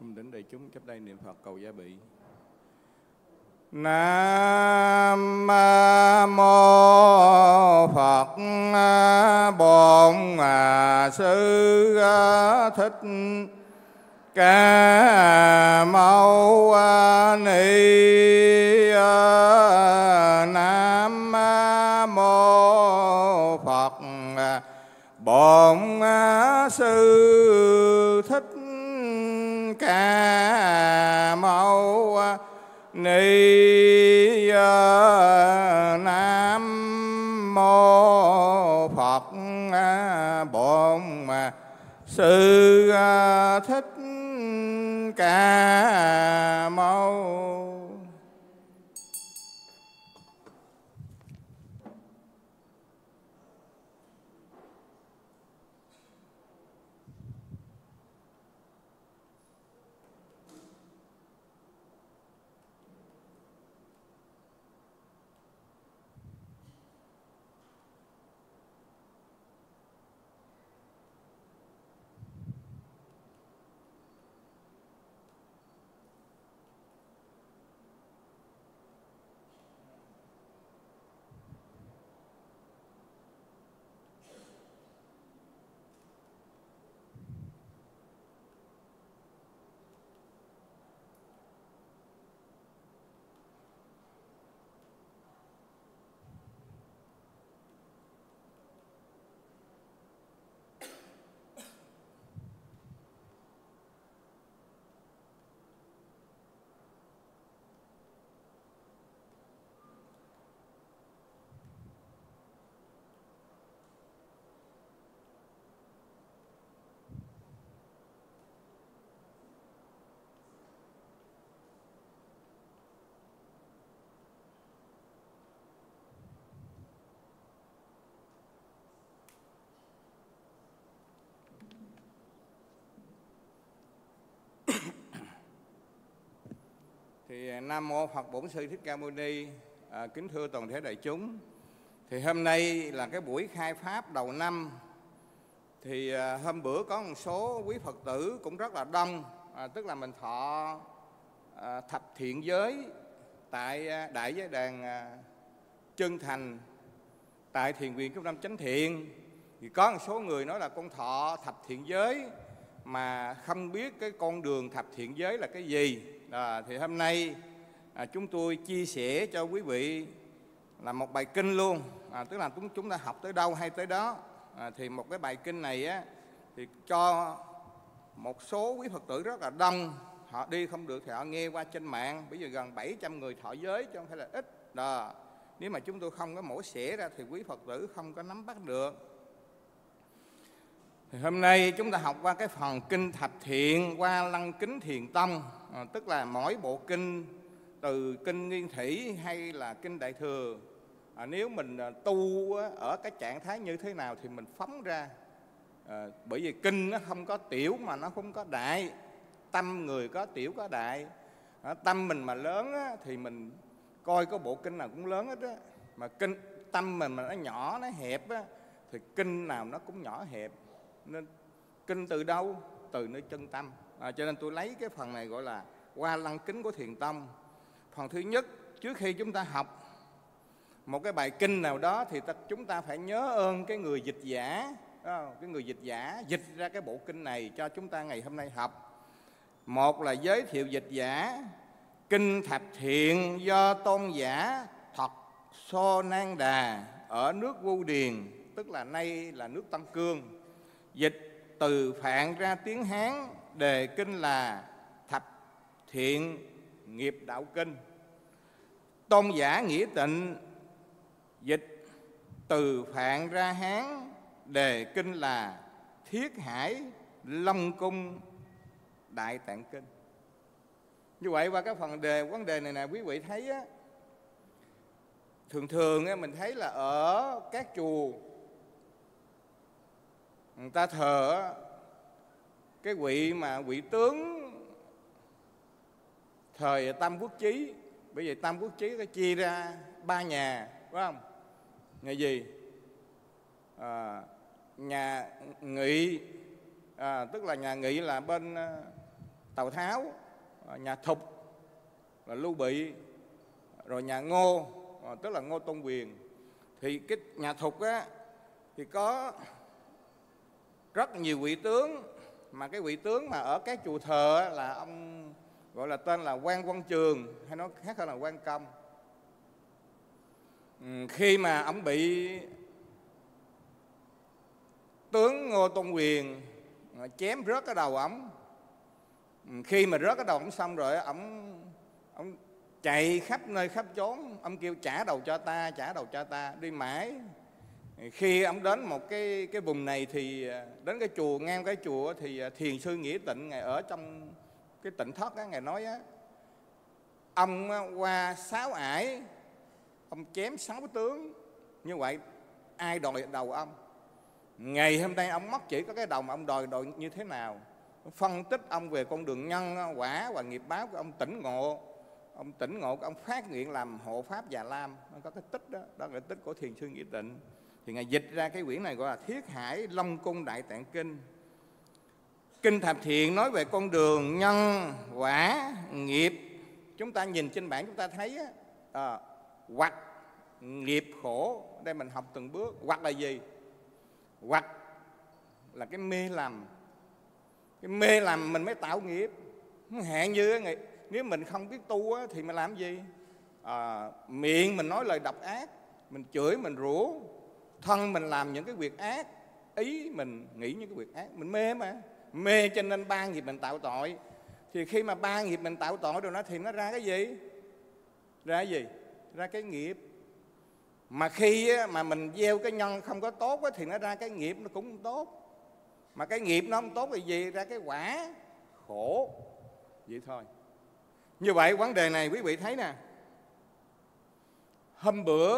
Cung kính đại chúng chắp tay niệm Phật cầu gia bị. Nam mô Phật Bổn Sư Thích Ca Mâu Ni. Nam mô Phật Bổn Sư Thích Ca Mâu Ni. Nam mô Phật Bổn Sư Thích Ca Mâu. Thì Nam mô Phật Bổn Sư Thích Ca Mâu Ni. Kính thưa toàn thể đại chúng, thì hôm nay là cái buổi khai pháp đầu năm. Thì hôm bữa có một số quý Phật tử cũng rất là đông, tức là mình thọ thập thiện giới tại Đại Giới Đàn Chân Thành, tại Thiền viện Trung tâm Chánh Thiện. Thì có một số người nói là con thọ thập thiện giới mà không biết cái con đường thập thiện giới là cái gì. Thì hôm nay chúng tôi chia sẻ cho quý vị là một bài kinh luôn, tức là chúng ta học tới đâu hay tới đó. Thì một cái bài kinh này á, thì cho một số quý Phật tử rất là đông, họ đi không được thì họ nghe qua trên mạng. Bây giờ gần 700 người thọ giới chứ không phải là ít. Nếu mà chúng tôi không có mổ xẻ ra thì quý Phật tử không có nắm bắt được. Thì hôm nay chúng ta học qua cái phần kinh thập thiện qua Lăng Kính Thiền Tông, tức là mỗi bộ kinh, từ kinh Nguyên Thủy hay là kinh Đại Thừa, nếu mình tu ở cái trạng thái như thế nào thì mình phóng ra. Bởi vì kinh nó không có tiểu mà nó không có đại, tâm người có tiểu có đại. Tâm mình mà lớn thì mình coi có bộ kinh nào cũng lớn hết á. Mà tâm mình mà nó nhỏ, nó hẹp á, thì kinh nào nó cũng nhỏ hẹp. Nên kinh từ đâu? Từ nơi chân tâm. Cho nên tôi lấy cái phần này gọi là qua Lăng Kính của Thiền Tông. Phần thứ nhất, trước khi chúng ta học một cái bài kinh nào đó thì chúng ta phải nhớ ơn cái người dịch giả. Cái người dịch giả dịch ra cái bộ kinh này cho chúng ta ngày hôm nay học. Một là giới thiệu dịch giả. Kinh thập thiện do tôn giả Thật So Nan Đà ở nước Vu Điền, tức là nay là nước Tân Cương, dịch từ Phạn ra tiếng Hán. Đề kinh là Thập Thiện Nghiệp Đạo Kinh. Tôn giả Nghĩa Tịnh dịch từ Phạn ra Hán. Đề kinh là Thiết Hải Long Cung Đại Tạng Kinh. Như vậy qua cái vấn đề này nè, quý vị thấy á, thường á, mình thấy là ở các chùa người ta thờ cái vị tướng thời Tam Quốc Chí. Bởi vì Tam Quốc Chí nó chia ra 3 nhà, phải không? Nhà gì? Nhà Nghị, tức là nhà Nghị là bên Tào Tháo, nhà Thục là Lưu Bị, rồi nhà Ngô, tức là Ngô Tôn Quyền. Thì cái nhà Thục á thì có rất nhiều vị tướng, mà cái vị tướng mà ở cái chùa thờ á, là ông gọi là tên là Quan Văn Trường, hay nói khác hơn là Quan Công. Khi mà ông bị tướng Ngô Tôn Quyền chém rớt cái đầu ổng, khi mà rớt cái đầu ổng xong rồi ổng chạy khắp nơi khắp chốn, ông kêu trả đầu cho ta, trả đầu cho ta, đi mãi. Khi ông đến một cái vùng này thì đến cái chùa, ngang cái chùa thì thiền sư Nghĩa Tịnh, ngài ở trong cái Tịnh Thất á, ngài nói á, ông qua 6 ải, ông chém 6 tướng, như vậy ai đòi đầu ông? Ngày hôm nay ông mất chỉ có cái đầu mà ông đòi như thế nào? Phân tích ông về con đường nhân quả và nghiệp báo của ông tỉnh ngộ. Ông tỉnh ngộ, ông phát nguyện làm hộ pháp Già Lam. Nó có cái tích đó, đó là cái tích của thiền sư Nghĩa Tịnh. Thì ngài dịch ra cái quyển này gọi là Thiết Hải Long Cung Đại Tạng Kinh. Kinh Thập Thiện nói về con đường nhân quả nghiệp. Chúng ta nhìn trên bảng chúng ta thấy á, hoặc nghiệp khổ. Đây mình học từng bước. Hoặc là gì? Hoặc là cái mê lầm. Cái mê lầm mình mới tạo nghiệp. Hạn như nếu mình không biết tu á, thì mình làm gì? Miệng mình nói lời độc ác, mình chửi, mình rủa, thân mình làm những cái việc ác, ý mình nghĩ những cái việc ác, mình mê mà. Mê cho nên 3 nghiệp mình tạo tội. Thì khi mà 3 nghiệp mình tạo tội rồi nó thì nó ra cái gì? Ra cái gì? Ra cái nghiệp. Mà khi mà mình gieo cái nhân không có tốt thì nó ra cái nghiệp nó cũng không tốt. Mà cái nghiệp nó không tốt thì gì? Ra cái quả khổ. Vậy thôi. Như vậy vấn đề này quý vị thấy nè, hôm bữa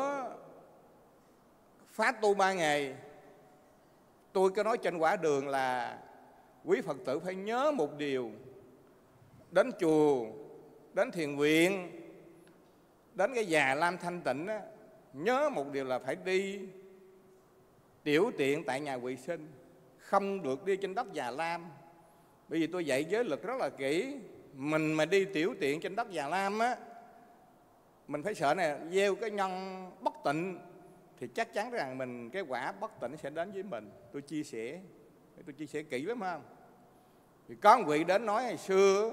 phát tu 3 ngày, tôi có nói trên quả đường là quý Phật tử phải nhớ một điều. Đến chùa, đến thiền viện, đến cái Già Lam thanh tịnh á, nhớ một điều là phải đi tiểu tiện tại nhà vệ sinh, không được đi trên đất Già Lam. Bởi vì tôi dạy giới luật rất là kỹ. Mình mà đi tiểu tiện trên đất Già Lam á, mình phải sợ này, gieo cái nhân bất tịnh thì chắc chắn rằng mình cái quả bất tịnh sẽ đến với mình. Tôi chia sẻ kỹ lắm không? Thì có một vị đến nói hồi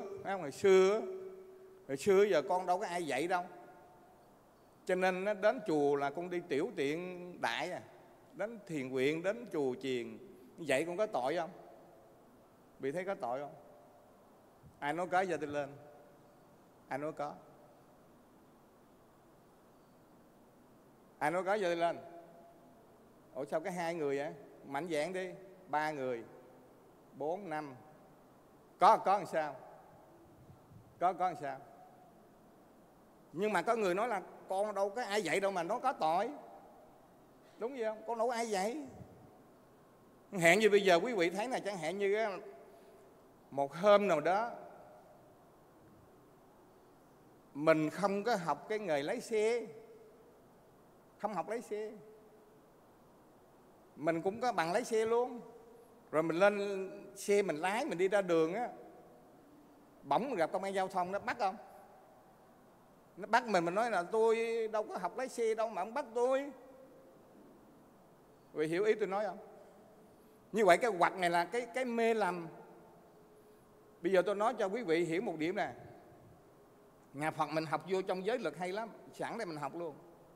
xưa giờ con đâu có ai dạy đâu, cho nên nó đến chùa là con đi tiểu tiện đại đến thiền viện, đến chùa chiền, vậy con có tội không? Bị thấy có tội không? Ai nói có giờ tôi lên? Ai nói có? Ai nói có giờ tôi lên? Ủa sao cái 2 người vậy? Mạnh dạn đi. 3 người, 4, 5. Có làm sao? Có làm sao? Nhưng mà có người nói là con đâu có ai dạy đâu mà nó có tội. Đúng vậy không? Con đâu có ai dạy. Hẹn như bây giờ quý vị thấy là chẳng hạn như một hôm nào đó mình không có học cái nghề lái xe, không học lái xe, mình cũng có bằng lái xe luôn, rồi mình lên xe mình lái, mình đi ra đường á, bỗng gặp công an giao thông nó bắt không? Nó bắt mình nói là tôi đâu có học lái xe đâu mà ông bắt tôi. Vì hiểu ý tôi nói không? Như vậy cái hoặc này là cái mê lầm. Bây giờ tôi nói cho quý vị hiểu một điểm nè. Nhà Phật mình học vô trong giới luật hay lắm, sẵn đây mình học luôn.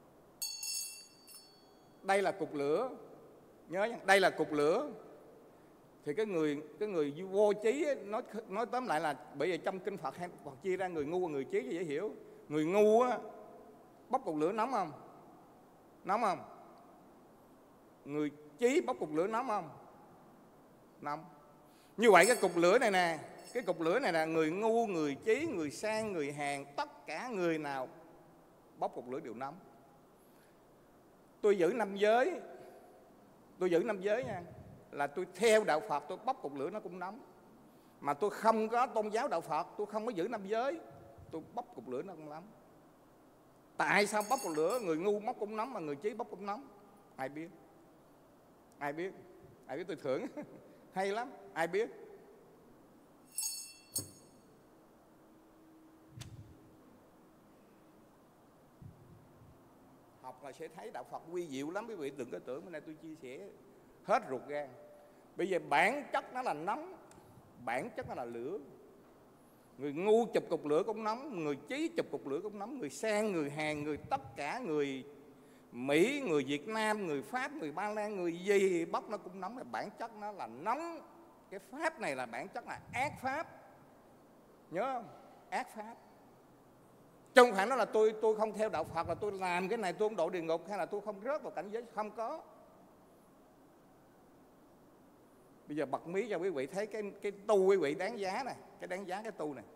Đây là cục lửa, nhớ nha, đây là cục lửa. Thì cái người vô trí ấy, nói tóm lại là bởi vì trong kinh Phật chia ra người ngu và người trí cho dễ hiểu. Người ngu á, bốc cục lửa nóng không? Nóng không? Người trí bốc cục lửa nóng không? Nóng. Như vậy cái cục lửa này nè, cái cục lửa này là người ngu, người trí, người sang, người hèn, tất cả người nào bốc cục lửa đều nóng. Tôi giữ 5 giới nha, là tôi theo đạo Phật, tôi bốc cục lửa nó cũng nóng. Mà tôi không có tôn giáo đạo Phật, tôi không có giữ 5 giới, tôi bốc cục lửa nó cũng nóng. Tại sao bốc cục lửa người ngu bốc cũng nóng mà người trí bốc cũng nóng? Ai biết? Ai biết tôi thưởng hay lắm. Ai biết? là sẽ thấy đạo Phật quy diệu lắm. Quý vị đừng có tưởng bữa nay tôi chia sẻ hết ruột gan. Bây giờ bản chất nó là nóng, bản chất nó là lửa. Người ngu chụp cục lửa cũng nóng, người trí chụp cục lửa cũng nóng, người Sang, người Hàn, người tất cả, người Mỹ, người Việt Nam, người Pháp, người Ba Lan, người gì bóc nó cũng nóng. Bản chất nó là nóng. Cái pháp này là bản chất là ác pháp. Nhớ không? Ác pháp. Chứ không phải nói là tôi không theo đạo Phật, là tôi làm cái này tôi không độ địa ngục, hay là tôi không rớt vào cảnh giới. Không có. Bây giờ bật mí cho quý vị thấy cái tu quý vị đáng giá này, cái đáng giá cái tu này.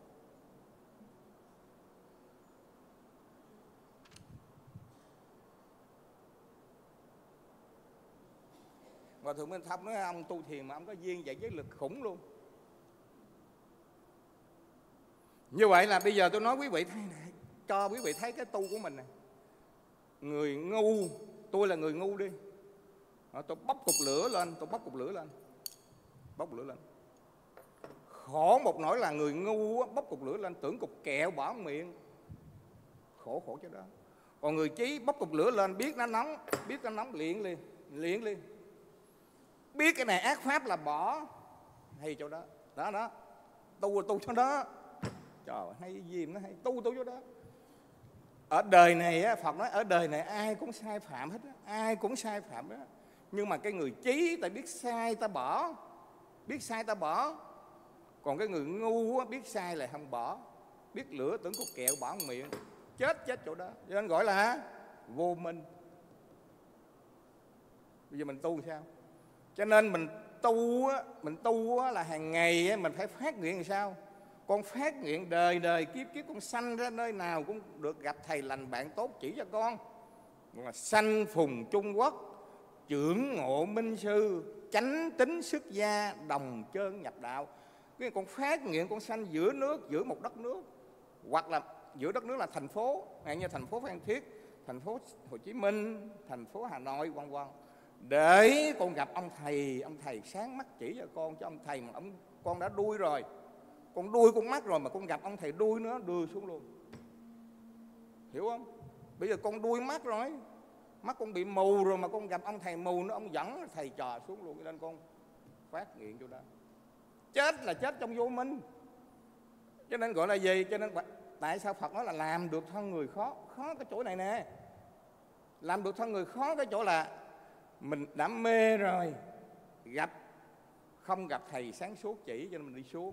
Và Thượng Minh Thông nói ông tu thiền mà ông có duyên giải giới lực khủng luôn. Như vậy là bây giờ tôi nói quý vị thấy này, cho quý vị thấy cái tu của mình này. Người ngu, tôi là người ngu đi, tôi bóc cục lửa lên, bóc lửa lên. Khổ một nỗi là người ngu bóc cục lửa lên tưởng cục kẹo bỏ miệng, khổ cho đó. Còn người trí bóc cục lửa lên biết nó nóng luyện liền. Biết cái này ác pháp là bỏ, hay chỗ đó. Đó, tu chỗ đó. Trời, hay gì nó hay, tu chỗ đó. Ở đời này á, Phật nói ở đời này ai cũng sai phạm hết á, ai cũng sai phạm đó. Nhưng mà cái người trí ta biết sai ta bỏ, Còn cái người ngu á, biết sai lại không bỏ, biết lửa tưởng cục kẹo bỏ miệng, chết chỗ đó. Cho nên gọi là vô minh. Bây giờ mình tu sao? Cho nên mình tu á, là hàng ngày á, mình phải phát nguyện làm sao? Con phát nguyện đời kiếp con sanh ra nơi nào cũng được gặp thầy lành bạn tốt chỉ cho con. Là sanh phùng Trung Quốc, trưởng ngộ minh sư, chánh tính xuất gia, đồng chơn nhập đạo. Cái con phát nguyện con sanh giữa nước, giữa một đất nước, hoặc là giữa đất nước là thành phố, như thành phố Phan Thiết, thành phố Hồ Chí Minh, thành phố Hà Nội, vân vân, để con gặp ông thầy sáng mắt chỉ cho con. Cho ông thầy mà con đã đuôi rồi, con đuôi con mắt rồi mà con gặp ông thầy đuôi nữa đưa xuống luôn, hiểu không? Bây giờ con đuôi mắt rồi, mắt con bị mù rồi mà con gặp ông thầy mù nữa, ông dẫn thầy trò xuống luôn. Cho nên con phát nguyện chỗ đó. Chết là chết trong vô minh. Cho nên gọi là gì? Cho nên tại sao Phật nói là làm được thân người khó? Khó cái chỗ này nè. Làm được thân người khó cái chỗ là mình đã mê rồi, không gặp thầy sáng suốt chỉ, cho nên mình đi xuống.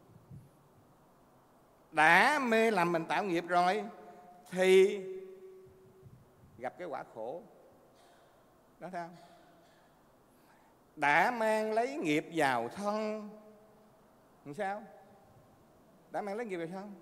Đã mê làm mình tạo nghiệp rồi thì gặp cái quả khổ đó, thấy không? Đã mang lấy nghiệp vào thân làm sao? Đã mang lấy nghiệp vào thân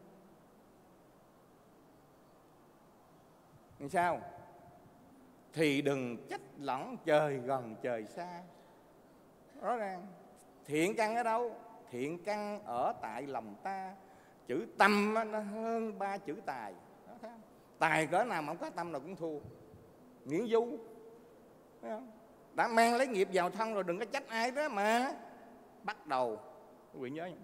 làm sao? Thì đừng trách lẫn trời gần trời xa. Rõ ràng. Thiện căn ở đâu? Thiện căn ở tại lòng ta. Chữ tâm nó hơn 3 chữ tài. Đó, thấy không? Tài cỡ nào mà không có tâm nào cũng thua. Nghiễn du. Thấy không? Đã mang lấy nghiệp vào thân rồi, đừng có trách ai đó mà. Bắt đầu, quý vị nhớ,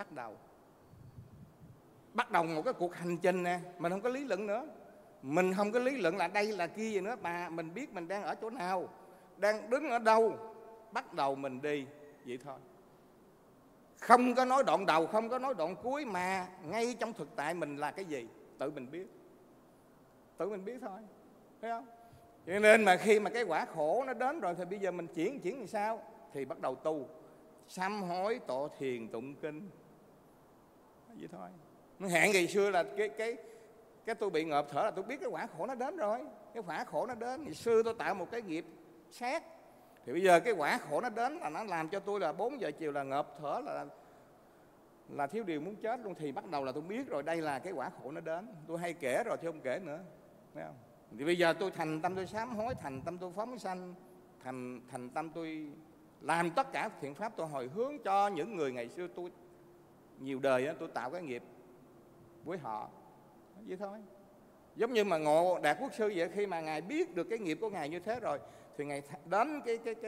bắt đầu một cái cuộc hành trình nè. Mình không có lý luận nữa. Mình không có lý luận là đây là kia gì nữa, mà mình biết mình đang ở chỗ nào, đang đứng ở đâu. Bắt đầu mình đi vậy thôi. Không có nói đoạn đầu, không có nói đoạn cuối, mà ngay trong thực tại mình là cái gì tự mình biết thôi, thấy không? Cho nên mà khi mà cái quả khổ nó đến rồi thì bây giờ mình chuyển làm sao? Thì bắt đầu tu, sám hối, tọa thiền, tụng kinh, vậy thôi. Hẹn ngày xưa là cái tôi bị ngợp thở là tôi biết cái quả khổ nó đến rồi. Cái quả khổ nó đến, ngày xưa tôi tạo một cái nghiệp sát, thì bây giờ cái quả khổ nó đến là nó làm cho tôi là 4 giờ chiều là ngợp thở, là thiếu điều muốn chết luôn. Thì bắt đầu là tôi biết rồi, đây là cái quả khổ nó đến. Tôi hay kể rồi chứ không kể nữa, thấy không? Thì bây giờ tôi thành tâm tôi sám hối, thành tâm tôi phóng sanh, thành tâm tôi làm tất cả thiện pháp, tôi hồi hướng cho những người ngày xưa tôi nhiều đời đó, tôi tạo cái nghiệp với họ, vậy thôi. Giống như mà Ngộ Đạt Quốc Sư vậy, khi mà Ngài biết được cái nghiệp của Ngài như thế rồi thì Ngài đến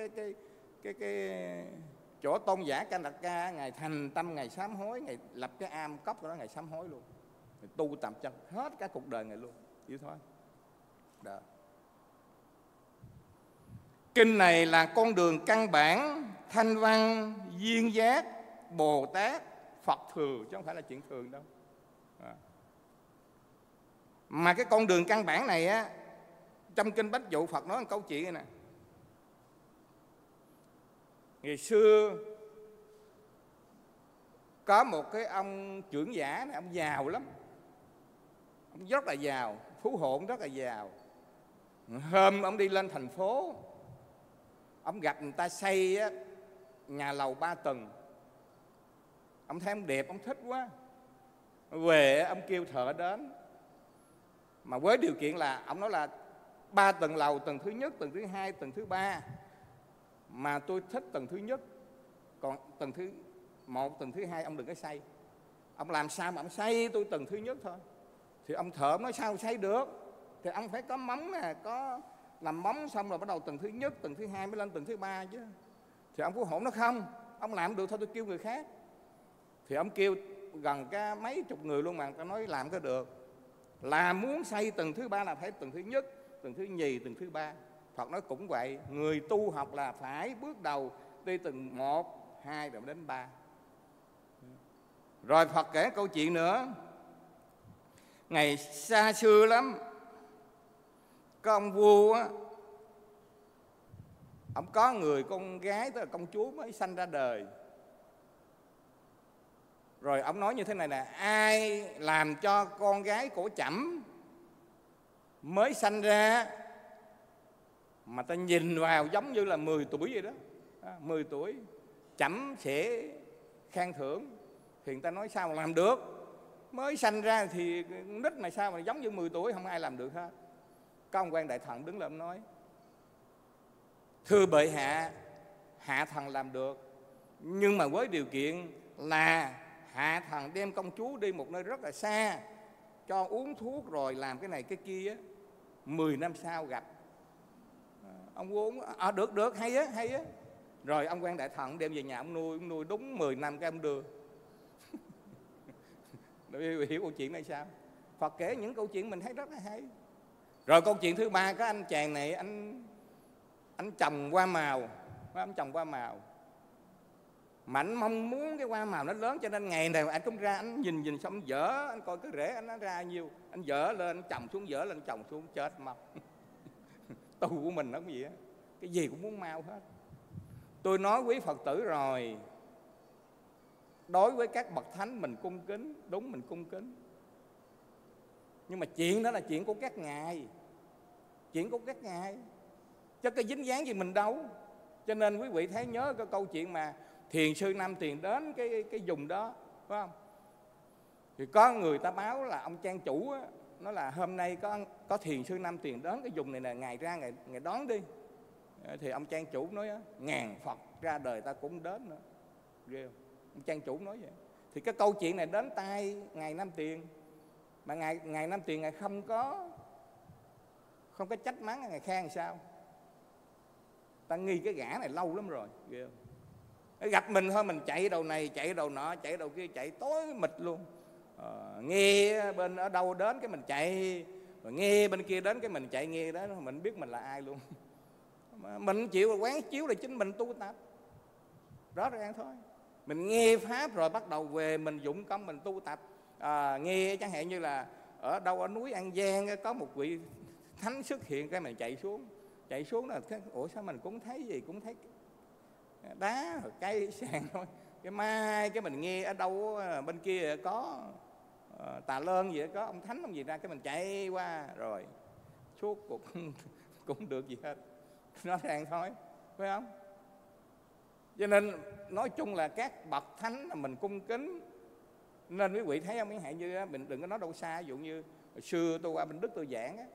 cái chỗ tôn giả Ca Đạt Ca, Ngài thành tâm, Ngài sám hối, Ngài lập cái am cốc đó, Ngài sám hối luôn, Ngài tu tập chân hết cả cuộc đời Ngài luôn, vậy thôi. Đó. Kinh này là con đường căn bản, thanh văn, duyên giác, Bồ Tát, Phật thường, chứ không phải là chuyện thường đâu. Mà cái con đường căn bản này á, trong Kinh Bách Dụ Phật nói một câu chuyện này nè. Ngày xưa có một cái ông trưởng giả này, ông giàu lắm, ông rất là giàu, phú hộ rất là giàu. Hôm ông đi lên thành phố, ông gặp người ta xây á, nhà lầu 3 tầng. Ông thấy ông đẹp, ông thích quá. Về ông kêu thợ đến, mà với điều kiện là ông nói là 3 tầng lầu, tầng thứ nhất, tầng thứ hai, tầng thứ ba, mà tôi thích tầng thứ nhất, còn tầng thứ 1, tầng thứ hai ông đừng có xây. Ông làm sao mà ông xây tôi tầng thứ nhất thôi. Thì ông thợ nói sao xây được, thì ông phải có móng nè, có làm móng xong rồi bắt đầu tầng thứ nhất, tầng thứ hai mới lên tầng thứ ba chứ. Thì ông phú hộ nó không, ông làm được thôi, tôi kêu người khác. Thì ông kêu gần cái mấy chục người luôn mà người ta nói làm có được. Là muốn xây tầng thứ ba là phải tầng thứ nhất, tầng thứ nhì, tầng thứ ba. Phật nói cũng vậy, người tu học là phải bước đầu đi tầng 1, 2 rồi đến 3. Rồi Phật kể câu chuyện nữa. Ngày xa xưa lắm, có ông vua á, ông có người con gái, tức là công chúa mới sanh ra đời. Rồi ông nói như thế này nè: ai làm cho con gái của trẫm mới sanh ra mà ta nhìn vào giống như là 10 tuổi vậy đó, 10 tuổi, trẫm sẽ khen thưởng. Thì người ta nói sao mà làm được, mới sanh ra thì nít mà sao mà giống như 10 tuổi, không ai làm được hết. Có ông quan đại thần đứng lên nói: thưa bệ hạ, hạ thần làm được, nhưng mà với điều kiện là hạ thần đem công chúa đi một nơi rất là xa, cho uống thuốc rồi làm cái này cái kia, 10 năm sau gặp. Ông vua được, hay á. Rồi ông quan đại thần đem về nhà ông nuôi đúng 10 năm cái ông đưa. Hiểu câu chuyện này sao? Phật kể những câu chuyện mình thấy rất là hay. Rồi câu chuyện thứ ba, có anh chàng này anh trồng hoa màu, anh trồng hoa màu, mà anh mong muốn cái hoa màu nó lớn, cho nên ngày nào anh cũng ra, anh nhìn xong anh dở, anh coi cái rễ anh nó ra nhiêu, anh dở lên, anh trồng xuống, dở lên, trồng xuống, chết mau. Tu của mình nó cũng vậy á, cái gì cũng muốn mau hết. Tôi nói quý Phật tử rồi, đối với các bậc thánh mình cung kính, đúng, mình cung kính, nhưng mà chuyện đó là chuyện của các ngài, chuyện của các ngài, chứ cái dính dáng gì mình đâu. Cho nên quý vị thấy nhớ cái câu chuyện mà thiền sư Nam Tiền đến cái vùng đó, phải không? Thì có người ta báo là ông trang chủ á, nói là hôm nay có thiền sư Nam Tiền đến cái vùng này nè, ngài ra ngài đón đi. Thì ông trang chủ nói á, ngàn Phật ra đời ta cũng đến nữa, ghê không? Ông trang chủ nói vậy. Thì cái câu chuyện này đến tai ngài Nam Tiền, mà ngài Nam Tiền ngài không có trách mắng, ngài khen sao? Ta nghi cái gã này lâu lắm rồi, ghê không? Gặp mình thôi mình chạy đầu này, chạy đầu nọ, chạy đầu kia, chạy tối mịt luôn. Nghe bên ở đâu đến cái mình chạy, rồi nghe bên kia đến cái mình chạy, nghe đó mình biết mình là ai luôn. Mình chịu quán chiếu là chính mình tu tập, rõ ràng thôi. Mình nghe pháp rồi bắt đầu về mình dụng công mình tu tập. Nghe chẳng hạn như là ở đâu ở núi An Giang có một vị thánh xuất hiện, cái mình chạy xuống là ủa sao mình cũng thấy gì, cũng thấy đá rồi cây sàn thôi. Cái mai cái mình nghe ở đâu bên kia có Tà Lơn gì đó, có ông thánh ông gì ra, cái mình chạy qua rồi suốt cuộc cũng được gì hết, nó ràng thôi, phải không? Cho nên nói chung là các bậc thánh là mình cung kính. Nên quý vị thấy không, chẳng hạn như mình đừng có nói đâu xa, ví dụ như hồi xưa tôi qua Bình Đức tôi giảng á,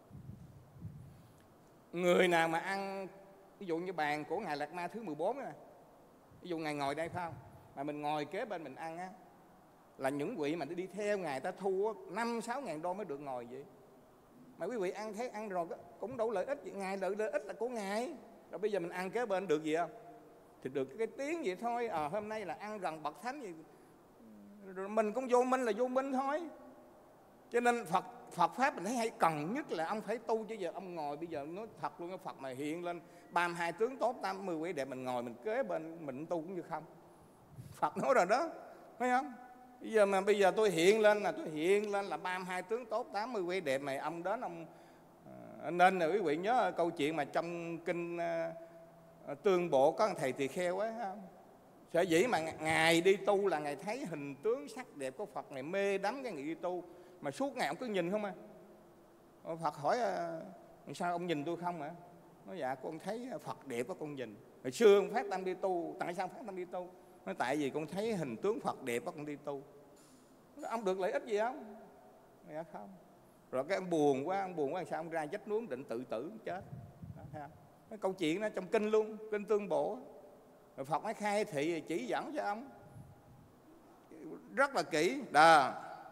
người nào mà ăn ví dụ như bàn của ngài Lạt Ma thứ 14 nè, ví dụ ngài ngồi đây phải không, mà mình ngồi kế bên mình ăn á, là những vị mà đi theo ngài ta thu 5-6 ngàn đô mới được ngồi vậy. Mà quý vị ăn thấy ăn rồi cũng đâu lợi ích gì, ngài lợi ích là của ngài. Rồi bây giờ mình ăn kế bên được gì không? Thì được cái tiếng vậy thôi. Hôm nay là ăn gần bậc thánh gì, rồi mình cũng vô minh là vô minh thôi. Cho nên Phật Phật pháp mình thấy hay cần nhất là ông phải tu, chứ giờ ông ngồi bây giờ nói thật luôn, cái Phật mà hiện lên 32 tướng tốt 80 quỷ đẹp, mình ngồi mình kế bên mình tu cũng như không. Phật nói rồi đó, thấy không? Bây giờ tôi hiện lên là 32 tướng tốt 80 quỷ đẹp này, ông đến ông nên là quý vị nhớ câu chuyện mà trong kinh Tương Bộ có thầy tỳ kheo ấy không? Sở dĩ mà ngài đi tu là ngài thấy hình tướng sắc đẹp của Phật, ngài mê đắm cái người đi tu, mà suốt ngày ông cứ nhìn không à. Phật hỏi sao ông nhìn tôi không hả? Nói dạ con thấy Phật đẹp quá con nhìn. Hồi xưa ông phát tâm đi tu, tại sao phát tâm đi tu? Nói tại vì con thấy hình tướng Phật đẹp quá con đi tu. Ông được lợi ích gì không? Dạ không. Rồi cái ông buồn quá sao ông ra vách núi định tự tử chết. Đó, thấy không? Cái câu chuyện đó trong kinh luôn, kinh Tương Bộ. Rồi Phật mới khai thị chỉ dẫn cho ông rất là kỹ đó.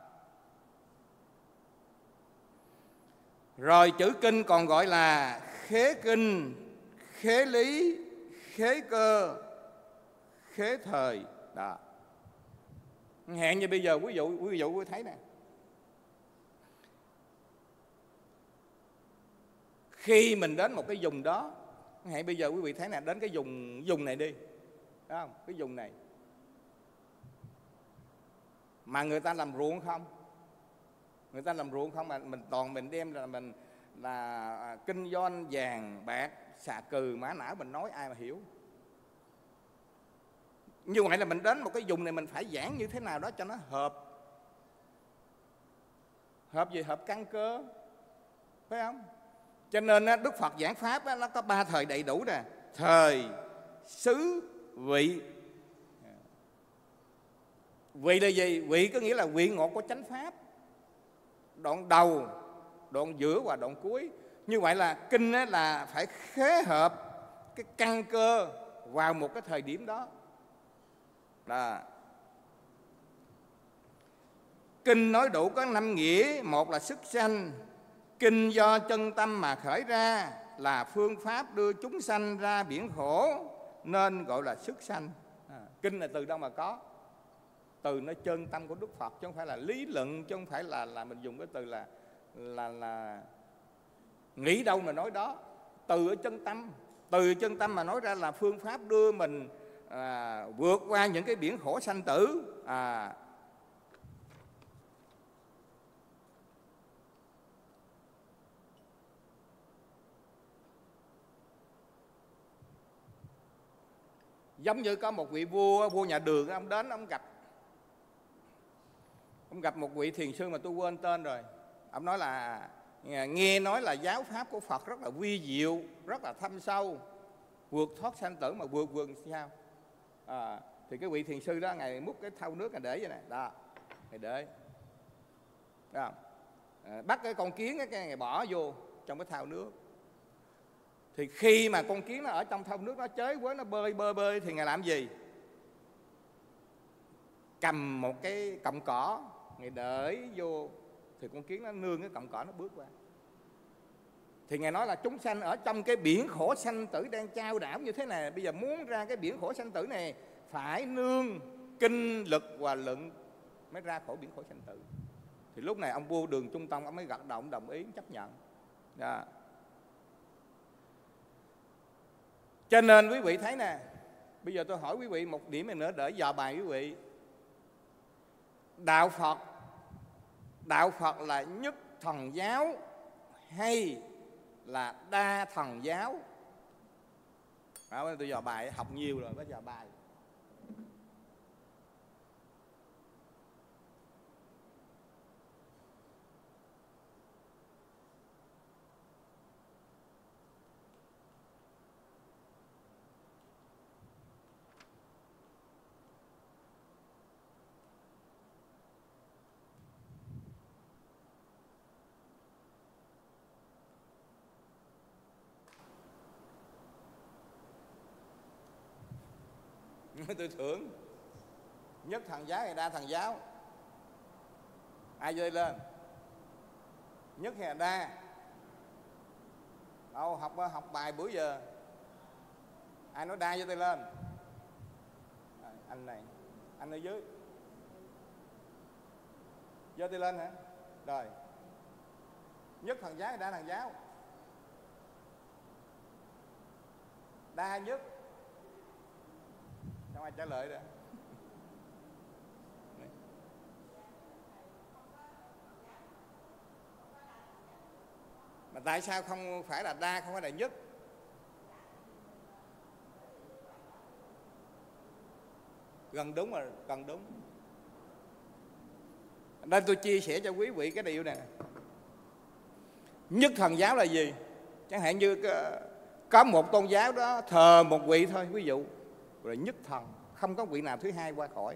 Rồi chữ kinh còn gọi là khế kinh, khế lý, khế cơ, khế thời đó. Hẹn như bây giờ quý vị thấy nè, khi mình đến một cái vùng đó, hẹn bây giờ quý vị thấy nè, đến cái vùng này đi, đúng không? Cái vùng này mà người ta làm ruộng không? Người ta làm ruộng không mà mình đem là kinh doanh vàng bạc xà cừ mã não, mình nói ai mà hiểu. Như vậy là mình đến một cái vùng này mình phải giảng như thế nào đó cho nó hợp gì? Hợp căn cơ, phải không? Cho nên Đức Phật giảng pháp nó có 3 thời đầy đủ nè: thời, xứ, vị. Vị là gì? Vị có nghĩa là vị ngọt của chánh pháp, đoạn đầu, đoạn giữa và đoạn cuối. Như vậy là kinh là phải khế hợp cái căn cơ vào một cái thời điểm đó. Kinh nói đủ có 5 nghĩa. Một là sức sanh, kinh do chân tâm mà khởi ra, là phương pháp đưa chúng sanh ra biển khổ, nên gọi là sức sanh. Kinh là từ đâu mà có? Từ nó chân tâm của Đức Phật, chứ không phải là lý luận, chứ không phải là mình dùng cái từ là nghĩ đâu mà nói đó. Từ ở chân tâm, từ chân tâm mà nói ra là phương pháp đưa mình vượt qua những cái biển khổ sanh tử. Giống như có một vị vua nhà Đường, ông đến ông gặp một vị thiền sư mà tôi quên tên rồi. Ông nói là nghe nói là giáo pháp của Phật rất là vi diệu, rất là thâm sâu, vượt thoát sanh tử. Mà vượt sao? Thì cái vị thiền sư đó ngài múc cái thau nước ngài để vậy này đó, ngài để đó. Bắt cái con kiến cái ngài bỏ vô trong cái thau nước. Thì khi mà con kiến nó ở trong thau nước nó chới với nó bơi thì ngài làm gì? Cầm một cái cọng cỏ ngài để vô, thì con kiến nó nương cái cọng cỏ nó bước qua. Thì ngài nói là chúng sanh ở trong cái biển khổ sanh tử đang chao đảo như thế này, bây giờ muốn ra cái biển khổ sanh tử này phải nương kinh lực và luận mới ra khỏi biển khổ sanh tử. Thì lúc này ông vua Đường Trung Tông ông mới gật đầu, ông đồng ý chấp nhận đó. Cho nên quý vị thấy nè, bây giờ tôi hỏi quý vị một điểm này nữa để dò bài quý vị. Đạo Phật là nhất thần giáo hay là đa thần giáo? Đó, tôi dò bài, học nhiều rồi có dò bài. Tôi thưởng nhất thần giáo hay đa thần giáo? Ai rơi lên? Nhất hay là đa? Đâu học bài bữa giờ ai nói đa cho tôi lên. Anh này, anh ở dưới giơ tay lên hả? Rồi Nhất thần giáo hay đa thần giáo? Đa hay nhất? Không ai trả lời đó. Mà tại sao không phải là đa, không phải là nhất? Gần đúng rồi, gần đúng. Đây tôi chia sẻ cho quý vị cái điều này. Nhất thần giáo là gì? Chẳng hạn như có một tôn giáo đó thờ một vị thôi, ví dụ, rồi nhất thần, không có vị nào thứ hai qua khỏi.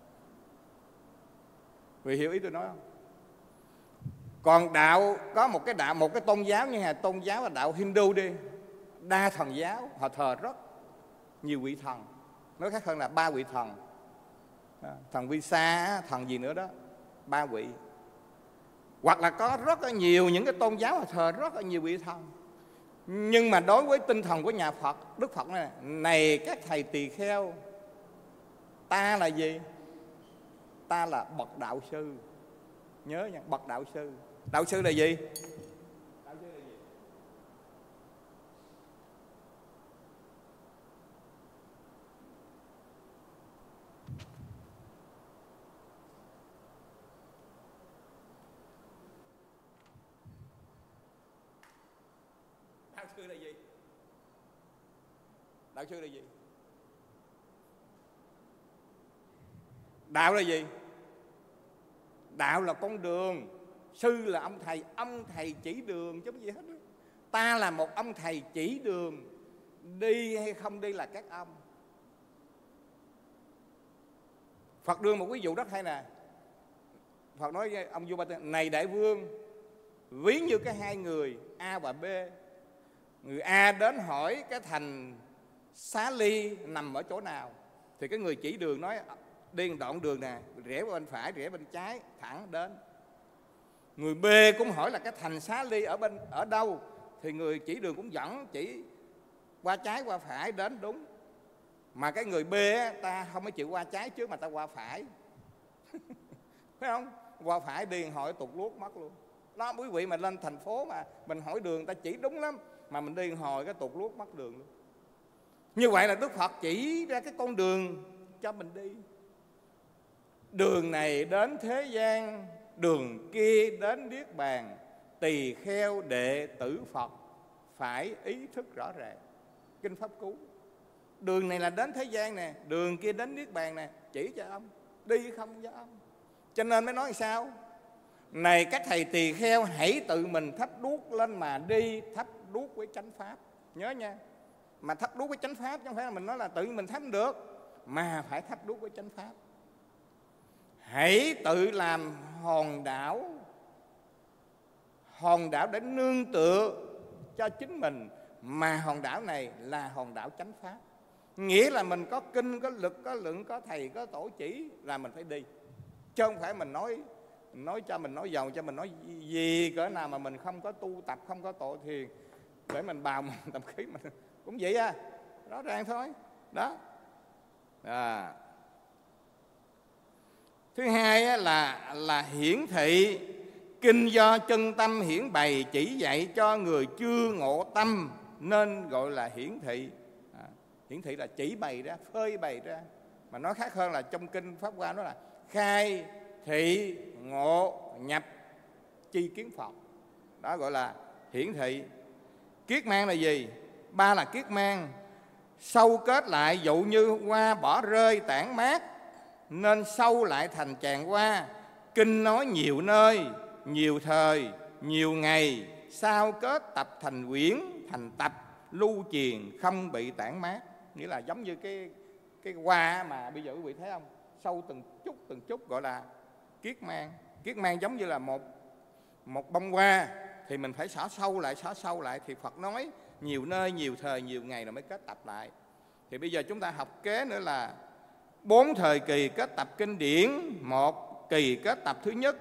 Vì hiểu ý tôi nói không? Còn đạo, có một cái tôn giáo như là tôn giáo là đạo Hindu đi, đa thần giáo, họ thờ rất nhiều vị thần, nói khác hơn là 3 vị thần, thần Visa, thần gì nữa đó, 3 vị. Hoặc là có rất là nhiều những cái tôn giáo họ thờ rất là nhiều vị thần. Nhưng mà đối với tinh thần của nhà Phật, Đức Phật này các thầy tỳ kheo, ta là gì? Ta là bậc đạo sư. Nhớ nha, bậc đạo sư. Đạo sư là gì? Đạo sư là gì? Đạo sư là gì? Đạo sư là gì? Đạo là gì? Đạo là con đường, sư là ông thầy chỉ đường chứ không gì hết. Ta là một ông thầy chỉ đường, đi hay không đi là các ông. Phật đưa một ví dụ rất hay nè. Phật nói với ông vua Ba Tư: này đại vương, ví như cái hai người A và B. Người A đến hỏi cái thành Xá Ly nằm ở chỗ nào, thì cái người chỉ đường nói đi một đoạn đường nè, rẽ bên phải, rẽ bên trái, thẳng đến. Người B cũng hỏi là cái thành Xá Ly ở đâu, thì người chỉ đường cũng dẫn chỉ qua trái qua phải đến đúng. Mà cái người B ta không có chịu qua trái trước mà ta qua phải. Phải không? Qua phải đi hỏi tụt luốt mất luôn. Đó, quý vị mà lên thành phố mà mình hỏi đường ta chỉ đúng lắm, mà mình đi hồi cái tụt luốt mất đường luôn. Như vậy là Đức Phật chỉ ra cái con đường cho mình đi. Đường này đến thế gian, đường kia đến niết bàn, tỳ kheo đệ tử Phật phải ý thức rõ ràng. Kinh Pháp Cú. Đường này là đến thế gian nè, đường kia đến niết bàn nè, chỉ cho ông, đi không cho ông. Cho nên mới nói sao? Này các thầy tỳ kheo, hãy tự mình thắp đuốc lên mà đi, thắp đuốc với chánh pháp. Nhớ nha, mà thắp đuốc với chánh pháp chứ không phải là mình nói là tự mình thắp được, mà phải thắp đuốc với chánh pháp. Hãy tự làm hòn đảo để nương tựa cho chính mình, mà hòn đảo này là hòn đảo chánh pháp. Nghĩa là mình có kinh, có lực, có lượng, có thầy, có tổ chỉ là mình phải đi. Chứ không phải mình nói cho mình nói giàu, cho mình nói gì cỡ nào mà mình không có tu tập, không có tổ thiền để mình bào tập khí mình cũng vậy à. Rõ ràng thôi. Đó. Thứ hai là hiển thị. Kinh do chân tâm hiển bày chỉ dạy cho người chưa ngộ tâm nên gọi là hiển thị. Hiển thị là chỉ bày ra, phơi bày ra. Mà nói khác hơn là trong kinh Pháp Hoa nó là khai thị ngộ nhập chi kiến Phật. Đó gọi là hiển thị. Kiết mang là gì? 3 là kiết mang. Sâu kết lại dụ như hoa bỏ rơi tản mát, nên sâu lại thành tràng hoa. Kinh nói nhiều nơi, nhiều thời, nhiều ngày, sao kết tập thành quyển, thành tập lưu truyền không bị tản mát. Nghĩa là giống như cái hoa mà bây giờ quý vị thấy không? Sâu từng chút gọi là kiết mang. Kiết mang giống như là một bông hoa, thì mình phải xỏ sâu lại. Thì Phật nói nhiều nơi, nhiều thời, nhiều ngày rồi mới kết tập lại. Thì bây giờ chúng ta học kế nữa là 4 thời kỳ kết tập kinh điển. 1 kỳ kết tập thứ nhất.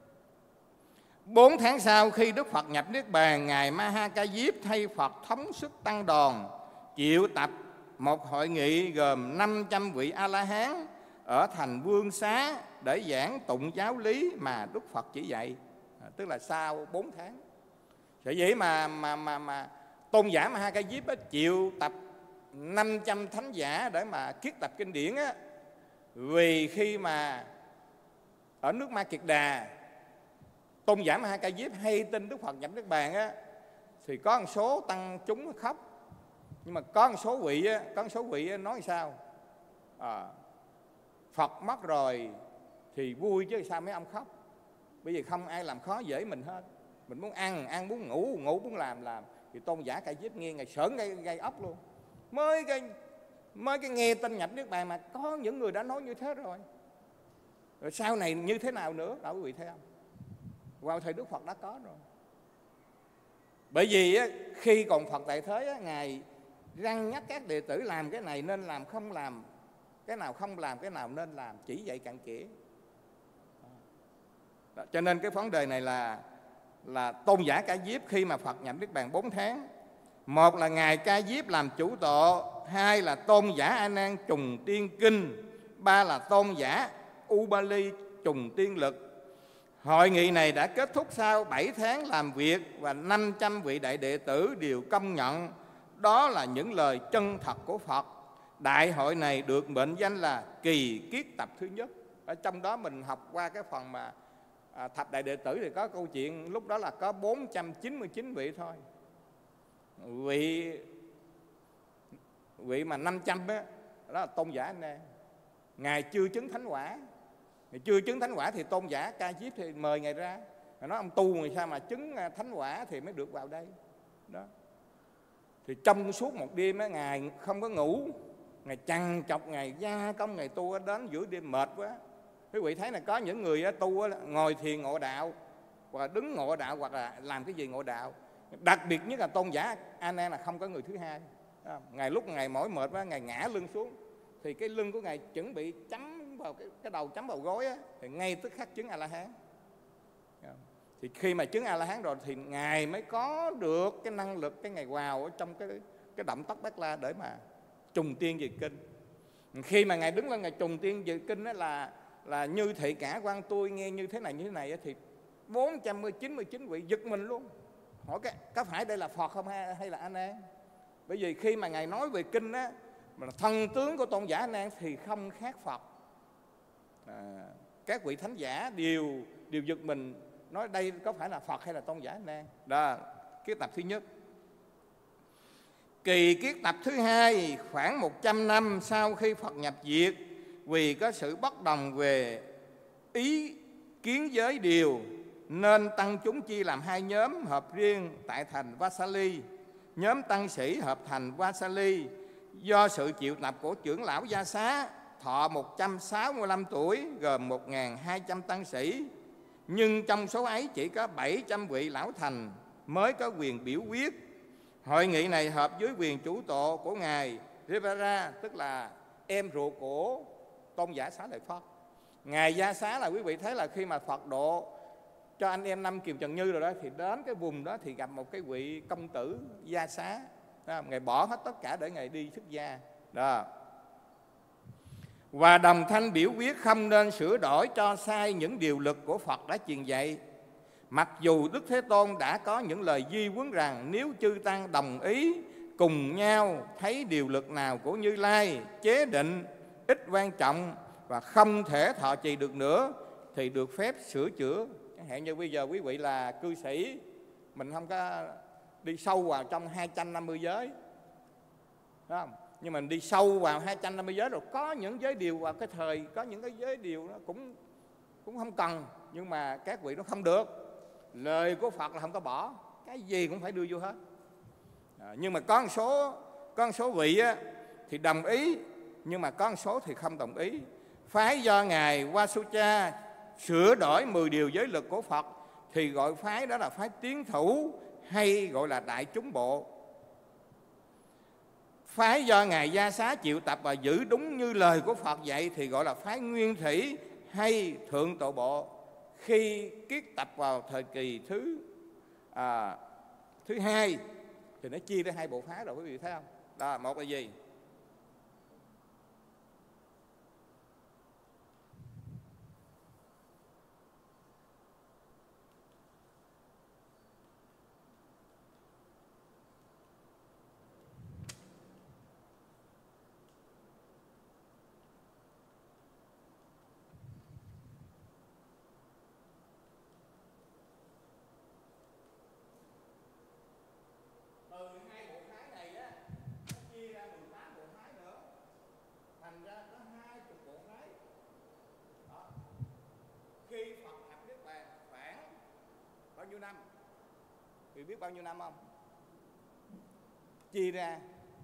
4 tháng sau khi Đức Phật nhập Niết Bàn, Ngài Ma Ha Ca Diếp thay Phật thống suất tăng đoàn, triệu tập một hội nghị gồm 500 vị A-la-hán ở thành Vương Xá để giảng tụng giáo lý mà Đức Phật chỉ dạy. Tức là sau 4 tháng Sở dĩ mà Tôn giả Ma Ha Ca Diếp chịu tập 500 thánh giả để mà kiết tập kinh điển á, vì khi mà ở nước Ma Kiệt Đà, Tôn giả Ma Ha Ca Diếp hay tin Đức Phật nhập Niết Bàn á, thì có một số tăng chúng khóc, nhưng mà có một số vị nói sao? Phật mất rồi thì vui chứ sao mấy ông khóc? Bởi vì không ai làm khó dễ mình hết. Mình muốn ăn muốn ngủ muốn làm. Thì Tôn giả Ca Diếp nghe, ngày sởn gây ốc luôn. Mới cái nghe tin nhập Niết Bàn mà có những người đã nói như thế rồi. Rồi sau này như thế nào nữa? Đó quý vị thấy không? Vào thời Đức Phật đã có rồi. Bởi vì khi còn Phật tại thế, Ngài răn nhắc các đệ tử làm cái này nên làm, không làm cái nào không làm, cái nào nên làm, chỉ dạy cặn kẽ. Cho nên cái vấn đề này là Tôn giả Ca Diếp khi mà Phật nhập Niết Bàn 4 tháng, một là Ngài Ca Diếp làm chủ tọa, hai là Tôn giả A Nan trùng tiên kinh, ba là Tôn giả Ubali trùng tiên lực. Hội nghị này đã kết thúc sau 7 tháng làm việc và 500 vị đại đệ tử đều công nhận đó là những lời chân thật của Phật. Đại hội này được mệnh danh là kỳ kiết tập thứ nhất. Ở trong đó mình học qua cái phần mà thập đại đệ tử thì có câu chuyện lúc đó là có 499 vị thôi. Vị mà 500 đó là Tôn giả A Nan. Ngài chưa chứng thánh quả. Ngài chưa chứng thánh quả thì Tôn giả Ca Diếp thì mời Ngài ra. Ngài nói ông tu người sao mà chứng thánh quả thì mới được vào đây. Đó. Thì trong suốt một đêm á, Ngài không có ngủ. Ngài chằn chọc, Ngài gia công, Ngài tu đến giữa đêm mệt quá. Quý vị thấy là có những người tu ngồi thiền ngộ đạo, hoặc là đứng ngộ đạo, hoặc là làm cái gì ngộ đạo. Đặc biệt nhất là Tôn giả A Nan là không có người thứ hai. Ngài lúc Ngài mỏi mệt quá, Ngài ngã lưng xuống, thì cái lưng của Ngài chuẩn bị chấm vào cái đầu, chấm vào gối á, thì ngay tức khắc chứng A-la-hán. Thì khi mà chứng A-la-hán rồi thì Ngài mới có được cái năng lực, cái Ngài vào ở trong cái động tác Bát La để mà trùng tiên về kinh. Khi mà Ngài đứng lên Ngài trùng tiên về kinh đó là như thị cả quan tôi nghe như thế này thì 499 vị giật mình luôn. Hỏi có phải đây là Phật không hay là A Nan? Bởi vì khi mà Ngài nói về kinh á, mà thân tướng của Tôn giả A Nan thì không khác Phật. Các vị thánh giả đều giật mình, nói đây có phải là Phật hay là Tôn giả A Nan? Đó, kiết tập thứ nhất. Kỳ kiết tập thứ hai, khoảng 100 năm sau khi Phật nhập diệt, vì có sự bất đồng về ý kiến giới điều, nên tăng chúng chia làm hai nhóm hợp riêng tại thành Vasali. Nhóm tăng sĩ hợp thành Vasali do sự chịu tập của trưởng lão Gia Xá, thọ 165 tuổi, gồm 1.200 tăng sĩ. Nhưng trong số ấy chỉ có 700 vị lão thành mới có quyền biểu quyết. Hội nghị này hợp với quyền chủ tọa của Ngài Rivera, tức là em ruột của Tôn giả Xá Lợi Phất. Ngài Gia Xá là quý vị thấy là khi mà Phật độ cho anh em Năm Kiều Trần Như rồi đó, thì đến cái vùng đó thì gặp một cái vị công tử Gia Xá. Ngài bỏ hết tất cả để Ngài đi xuất gia. Đó. Và đồng thanh biểu quyết không nên sửa đổi cho sai những điều luật của Phật đã truyền dạy. Mặc dù Đức Thế Tôn đã có những lời di huấn rằng nếu chư tăng đồng ý cùng nhau thấy điều luật nào của Như Lai chế định ít quan trọng và không thể thọ trì được nữa thì được phép sửa chữa. Chẳng hạn như bây giờ quý vị là cư sĩ, mình không có đi sâu vào trong 250 giới, đúng không? Nhưng mình đi sâu vào 250 giới rồi, có những giới điều vào cái thời, có những cái giới điều nó cũng không cần, nhưng mà các vị nó không được. Lời của Phật là không có bỏ, cái gì cũng phải đưa vô hết. Nhưng mà có một số vị á, thì đồng ý, nhưng mà có một số thì không đồng ý. Phái do Ngài Vasucha sửa đổi 10 điều giới luật của Phật thì gọi phái đó là phái tiến thủ, hay gọi là đại chúng bộ. Phái do Ngài Gia Xá chịu tập và giữ đúng như lời của Phật dạy thì gọi là phái nguyên thủy hay thượng tọa bộ. Khi kiết tập vào thời kỳ thứ hai thì nó chia ra hai bộ phái rồi, quý vị thấy không? Đó, một là gì? nhiêu năm? Quý vị biết bao nhiêu năm không? Chia ra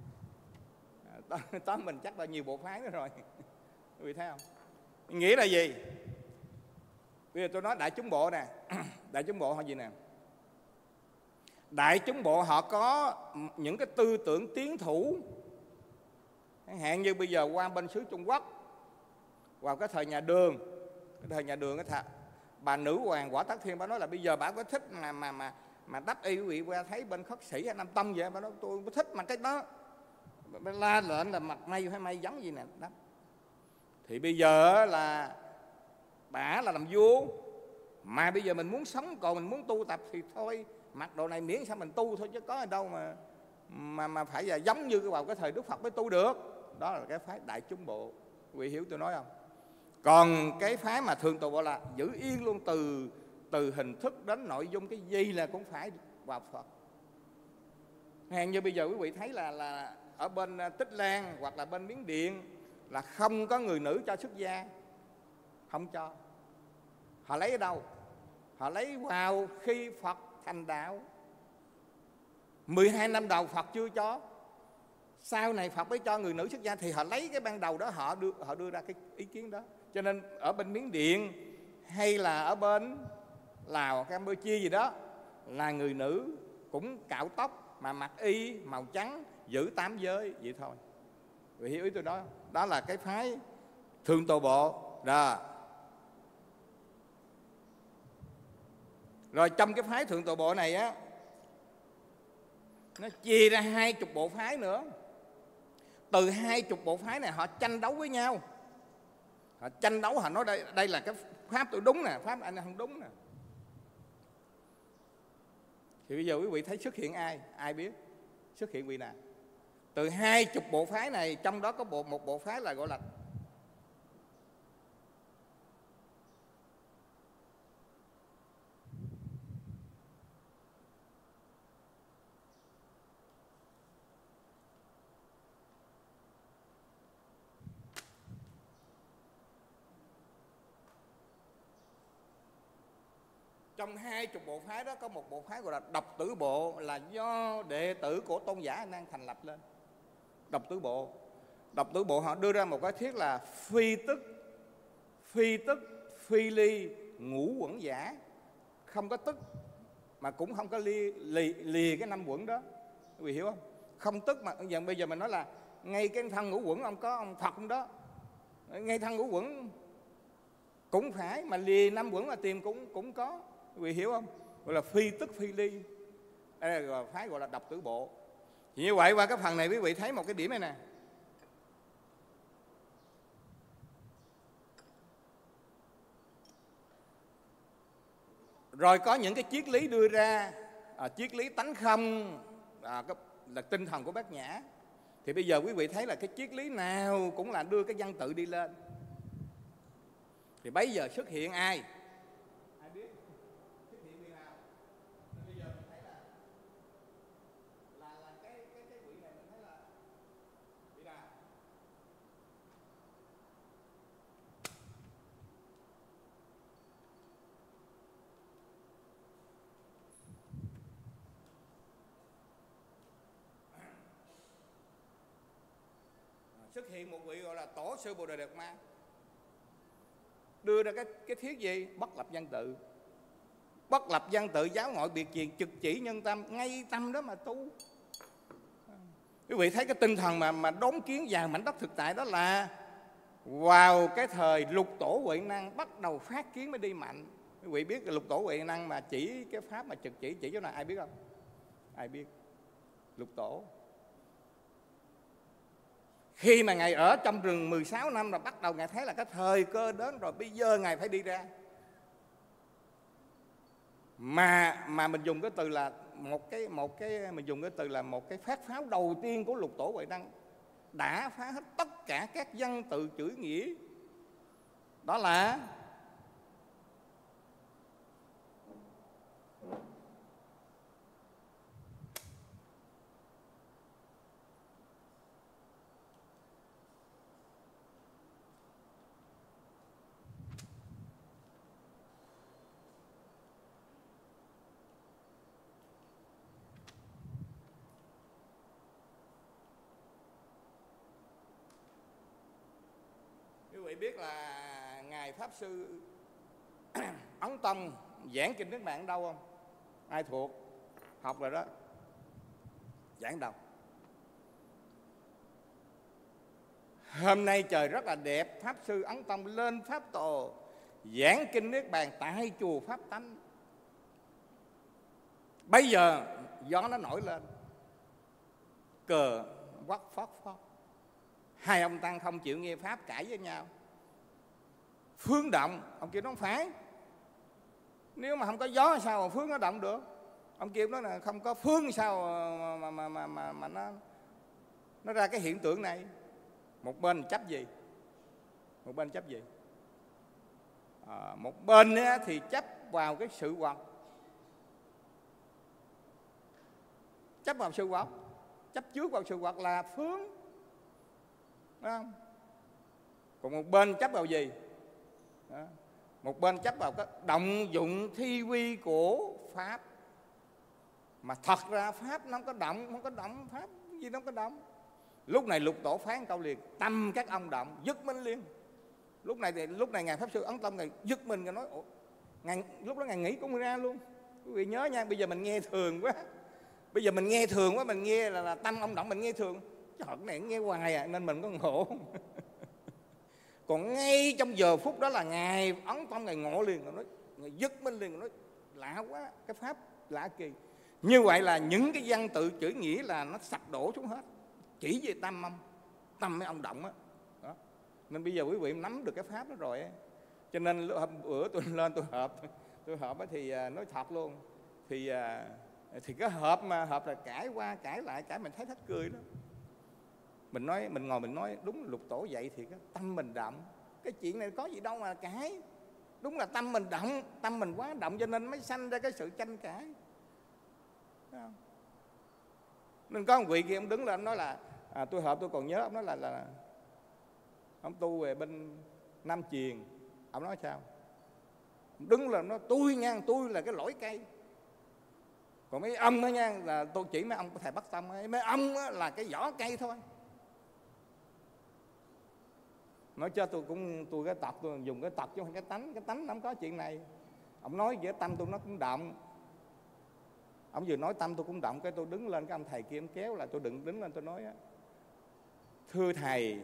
toán mình chắc là nhiều bộ phái nữa rồi. Quý vị thấy không? Nghĩa là gì? Bây giờ tôi nói đại chúng bộ nè. Đại chúng bộ họ gì nè? Đại chúng bộ họ có những cái tư tưởng tiến thủ. Chẳng hạn như bây giờ qua bên xứ Trung Quốc, vào cái thời nhà Đường, cái thời nhà Đường, bà nữ hoàng Quả Tắc Thiên, bà nói là bây giờ bà có thích mà đắp y. Quý vị qua thấy bên Khất Sĩ hay Nam Tông vậy, bà nói tôi có thích mà cái đó bà la lệnh là mặt mây hay mây giống gì nè đắp. Thì bây giờ là bà là làm vua, mà bây giờ mình muốn sống còn mình muốn tu tập thì thôi mặc đồ này miễn sao mình tu thôi, chứ có ở đâu mà phải là giống như vào cái thời Đức Phật mới tu được. Đó là cái phái đại chúng bộ. Quý vị hiểu tôi nói không? Còn cái phái mà Thượng Tọa Bộ là giữ yên luôn, từ hình thức đến nội dung, cái gì là cũng phải vào Phật. Hàng như bây giờ quý vị thấy là ở bên Tích Lan hoặc là bên Miến Điện là không có người nữ cho xuất gia, không cho. Họ lấy ở đâu? Họ lấy vào khi Phật thành đạo. 12 năm đầu Phật chưa cho, sau này Phật mới cho người nữ xuất gia, thì họ lấy cái ban đầu đó, họ đưa ra cái ý kiến đó. Cho nên ở bên Miến Điện hay là ở bên Lào, Campuchia gì đó là người nữ cũng cạo tóc mà mặc y màu trắng, giữ 8 giới vậy thôi. Vì hiểu ý tôi nói không? Đó là cái phái Thượng Tọa Bộ đó. Rồi trong cái phái Thượng Tọa Bộ này á, nó chia ra 20 bộ phái nữa. Từ 20 bộ phái này họ tranh đấu với nhau. Họ tranh đấu, họ nói đây là cái pháp tôi đúng nè, pháp anh không đúng nè. Thì bây giờ quý vị thấy xuất hiện ai? Ai biết? Xuất hiện vị nào? Từ 20 bộ phái này, trong đó có một bộ phái là gọi là trong 20 bộ phái đó có một bộ phái gọi là Độc Tử Bộ, là do đệ tử của Tôn giả A Nan thành lập lên. Độc Tử Bộ. Độc Tử Bộ họ đưa ra một cái thiết là phi tức, phi ly, ngũ quẩn giả. Không có tức mà cũng không có lìa cái 5 quẩn đó. Quý vị hiểu không? Không tức mà bây giờ mình nói là ngay cái thân ngũ quẩn ông có ông Phật không đó. Ngay thân ngũ quẩn cũng phải, mà lìa 5 quẩn là tìm cũng có. Quý vị hiểu không? Gọi là phi tức phi ly. Đây là phái gọi là Độc Tử Bộ. Thì như vậy qua cái phần này quý vị thấy một cái điểm này nè. Rồi có những cái triết lý đưa ra, triết lý tánh không, là tinh thần của Bát Nhã. Thì bây giờ quý vị thấy là cái triết lý nào cũng là đưa cái văn tự đi lên. Thì bây giờ xuất hiện ai? Ai biết? Xuất hiện người nào? Bây giờ mình thấy là cái vị này mình thấy là vị nào? Xuất hiện một vị gọi là Tổ sư Bồ Đề Đạt Ma, đưa ra cái thiết gì? Bất lập văn tự. Bất lập văn tự, giáo ngộ biệt truyền, trực chỉ nhân tâm, ngay tâm đó mà tu. Quý vị thấy cái tinh thần mà đốn kiến vàng mảnh đất thực tại đó là vào cái thời Lục Tổ Huệ Năng bắt đầu phát kiến mới đi mạnh. Quý vị biết Lục Tổ Huệ Năng mà chỉ cái pháp mà trực chỉ chỗ nào ai biết không? Ai biết? Lục Tổ. Khi mà Ngài ở trong rừng 16 năm rồi bắt đầu Ngài thấy là cái thời cơ đến rồi, bây giờ Ngài phải đi ra. Mà mình dùng cái từ là mình dùng cái từ là một cái phát pháo đầu tiên của Lục Tổ Huệ Năng, đã phá hết tất cả các văn tự chữ nghĩa. Đó là vị biết là ngài Pháp Sư Ấn Tông giảng kinh Niết Bàn ở đâu không? Ai thuộc? Học rồi đó. Giảng đâu? Hôm nay trời rất là đẹp, Pháp Sư Ấn Tông lên Pháp Tồ giảng kinh Niết Bàn tại chùa Pháp Tánh. Bây giờ gió nó nổi lên, cờ quắc phóc phóc, hai ông tăng không chịu nghe pháp, cãi với nhau. Phương động, ông kia nói không phải, nếu mà không có gió sao mà phương nó động được. Ông kia nói là không có phương sao mà nó ra cái hiện tượng này. Một bên chấp gì? Một bên chấp gì? Một bên thì chấp vào cái sự vật, chấp vào sự vật, chấp trước vào sự vật là phương, phải không? Còn một bên chấp vào gì? Đó. Một bên chấp vào cái động dụng thi quy của pháp. Mà thật ra pháp nó không có động, không có động, pháp gì nó không có động. Lúc này Lục Tổ phán câu liền: tâm các ông động, giật mình liền. Lúc này ngài Pháp Sư Ấn Tông ngài giật mình, ngài nói lúc đó ngài nghĩ cũng ra luôn. Quý vị nhớ nha, bây giờ mình nghe thường quá. Bây giờ mình nghe thường quá, mình nghe là tâm ông động, mình nghe thường. Trời, cái này nghe hoài à, nên mình có ngộ. Còn ngay trong giờ phút đó là ngài Ấn Tông ngài ngộ liền, ngài giật mình liền, ngài nói lạ quá, cái pháp lạ kỳ. Như vậy là những cái văn tự chữ nghĩa là nó sập đổ xuống hết, chỉ về tâm ông, tâm mấy ông động á. Đó. Nên bây giờ quý vị nắm được cái pháp đó rồi ấy. Cho nên hôm bữa tôi lên tôi họp thì nói thật luôn, thì cái họp là cãi qua cãi lại, cãi mình thấy thất cười đó. Mình ngồi mình nói đúng Lục Tổ vậy thì cái tâm mình động, cái chuyện này có gì đâu mà cãi. Đúng là tâm mình động, tâm mình quá động cho nên mới sanh ra cái sự tranh cãi. Thấy không? Nên có một vị kia ông đứng lên nói là tôi họp tôi còn nhớ ông nói là ông tu về bên Nam Chiền. Ông nói sao? Ông đứng lên nói tôi là cái lõi cây. Còn mấy ông đó nha, là tôi chỉ mấy ông có thầy Bắc Tông ấy, mấy ông là cái vỏ cây thôi. Nói cho tôi cái tật, tôi dùng cái tật chứ không cái tánh nó không có chuyện này. Ông nói vậy tâm tôi nó cũng động. Ông vừa nói tâm tôi cũng động, cái tôi đứng lên, cái ông thầy kia ông kéo lại tôi đừng đứng lên, tôi nói thưa thầy,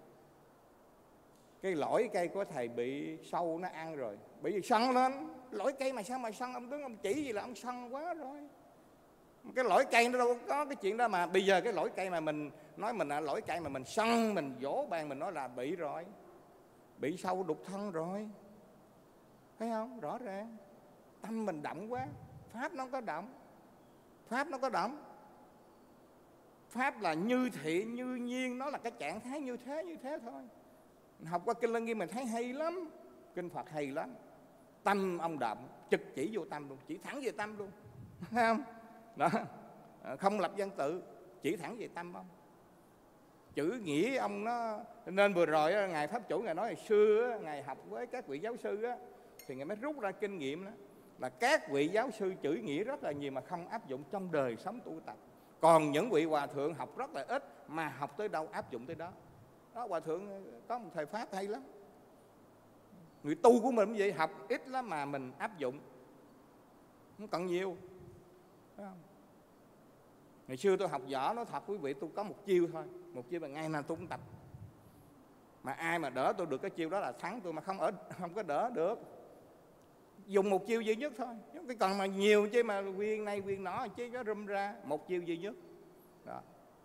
cái lõi cây của thầy bị sâu nó ăn rồi, bị gì sân lên, lõi cây mà sao mà sân, ông đứng ông chỉ gì là ông sân quá rồi. Cái lõi cây nó đâu có cái chuyện đó mà. Bây giờ cái lõi cây mà mình nói mình là lõi cây mà mình sân, mình vỗ bàn mình nói là bị rồi, bị sâu đục thân rồi, thấy không? Rõ ràng tâm mình động quá, pháp nó không có động. Pháp nó có động. Pháp là như thiện như nhiên, nó là cái trạng thái như thế thôi. Học qua Kinh Lăng Nghiêm mình thấy hay lắm, Kinh Phật hay lắm. Tâm ông động, trực chỉ vô tâm luôn, chỉ thẳng về tâm luôn, thấy không? Đó, không lập văn tự, chỉ thẳng về tâm ông. Chữ nghĩa ông nó, nên vừa rồi ngài Pháp Chủ ngài nói hồi xưa ngài học với các vị giáo sư á, thì ngài mới rút ra kinh nghiệm đó, là các vị giáo sư chữ nghĩa rất là nhiều mà không áp dụng trong đời sống tu tập. Còn những vị hòa thượng học rất là ít mà học tới đâu áp dụng tới đó. Đó, hòa thượng có một thầy Pháp hay lắm. Người tu của mình cũng vậy, học ít lắm mà mình áp dụng không cần nhiều. Thấy không? Ngày xưa tôi học võ, nói thật quý vị, tôi có một chiêu thôi, một chiêu mà ngày nào tôi cũng tập. Mà ai mà đỡ tôi được cái chiêu đó là thắng tôi, mà không có đỡ được. Dùng một chiêu duy nhất thôi, cái còn mà nhiều chứ mà quyền này quyền nọ chứ nó râm ra một chiêu duy nhất đó.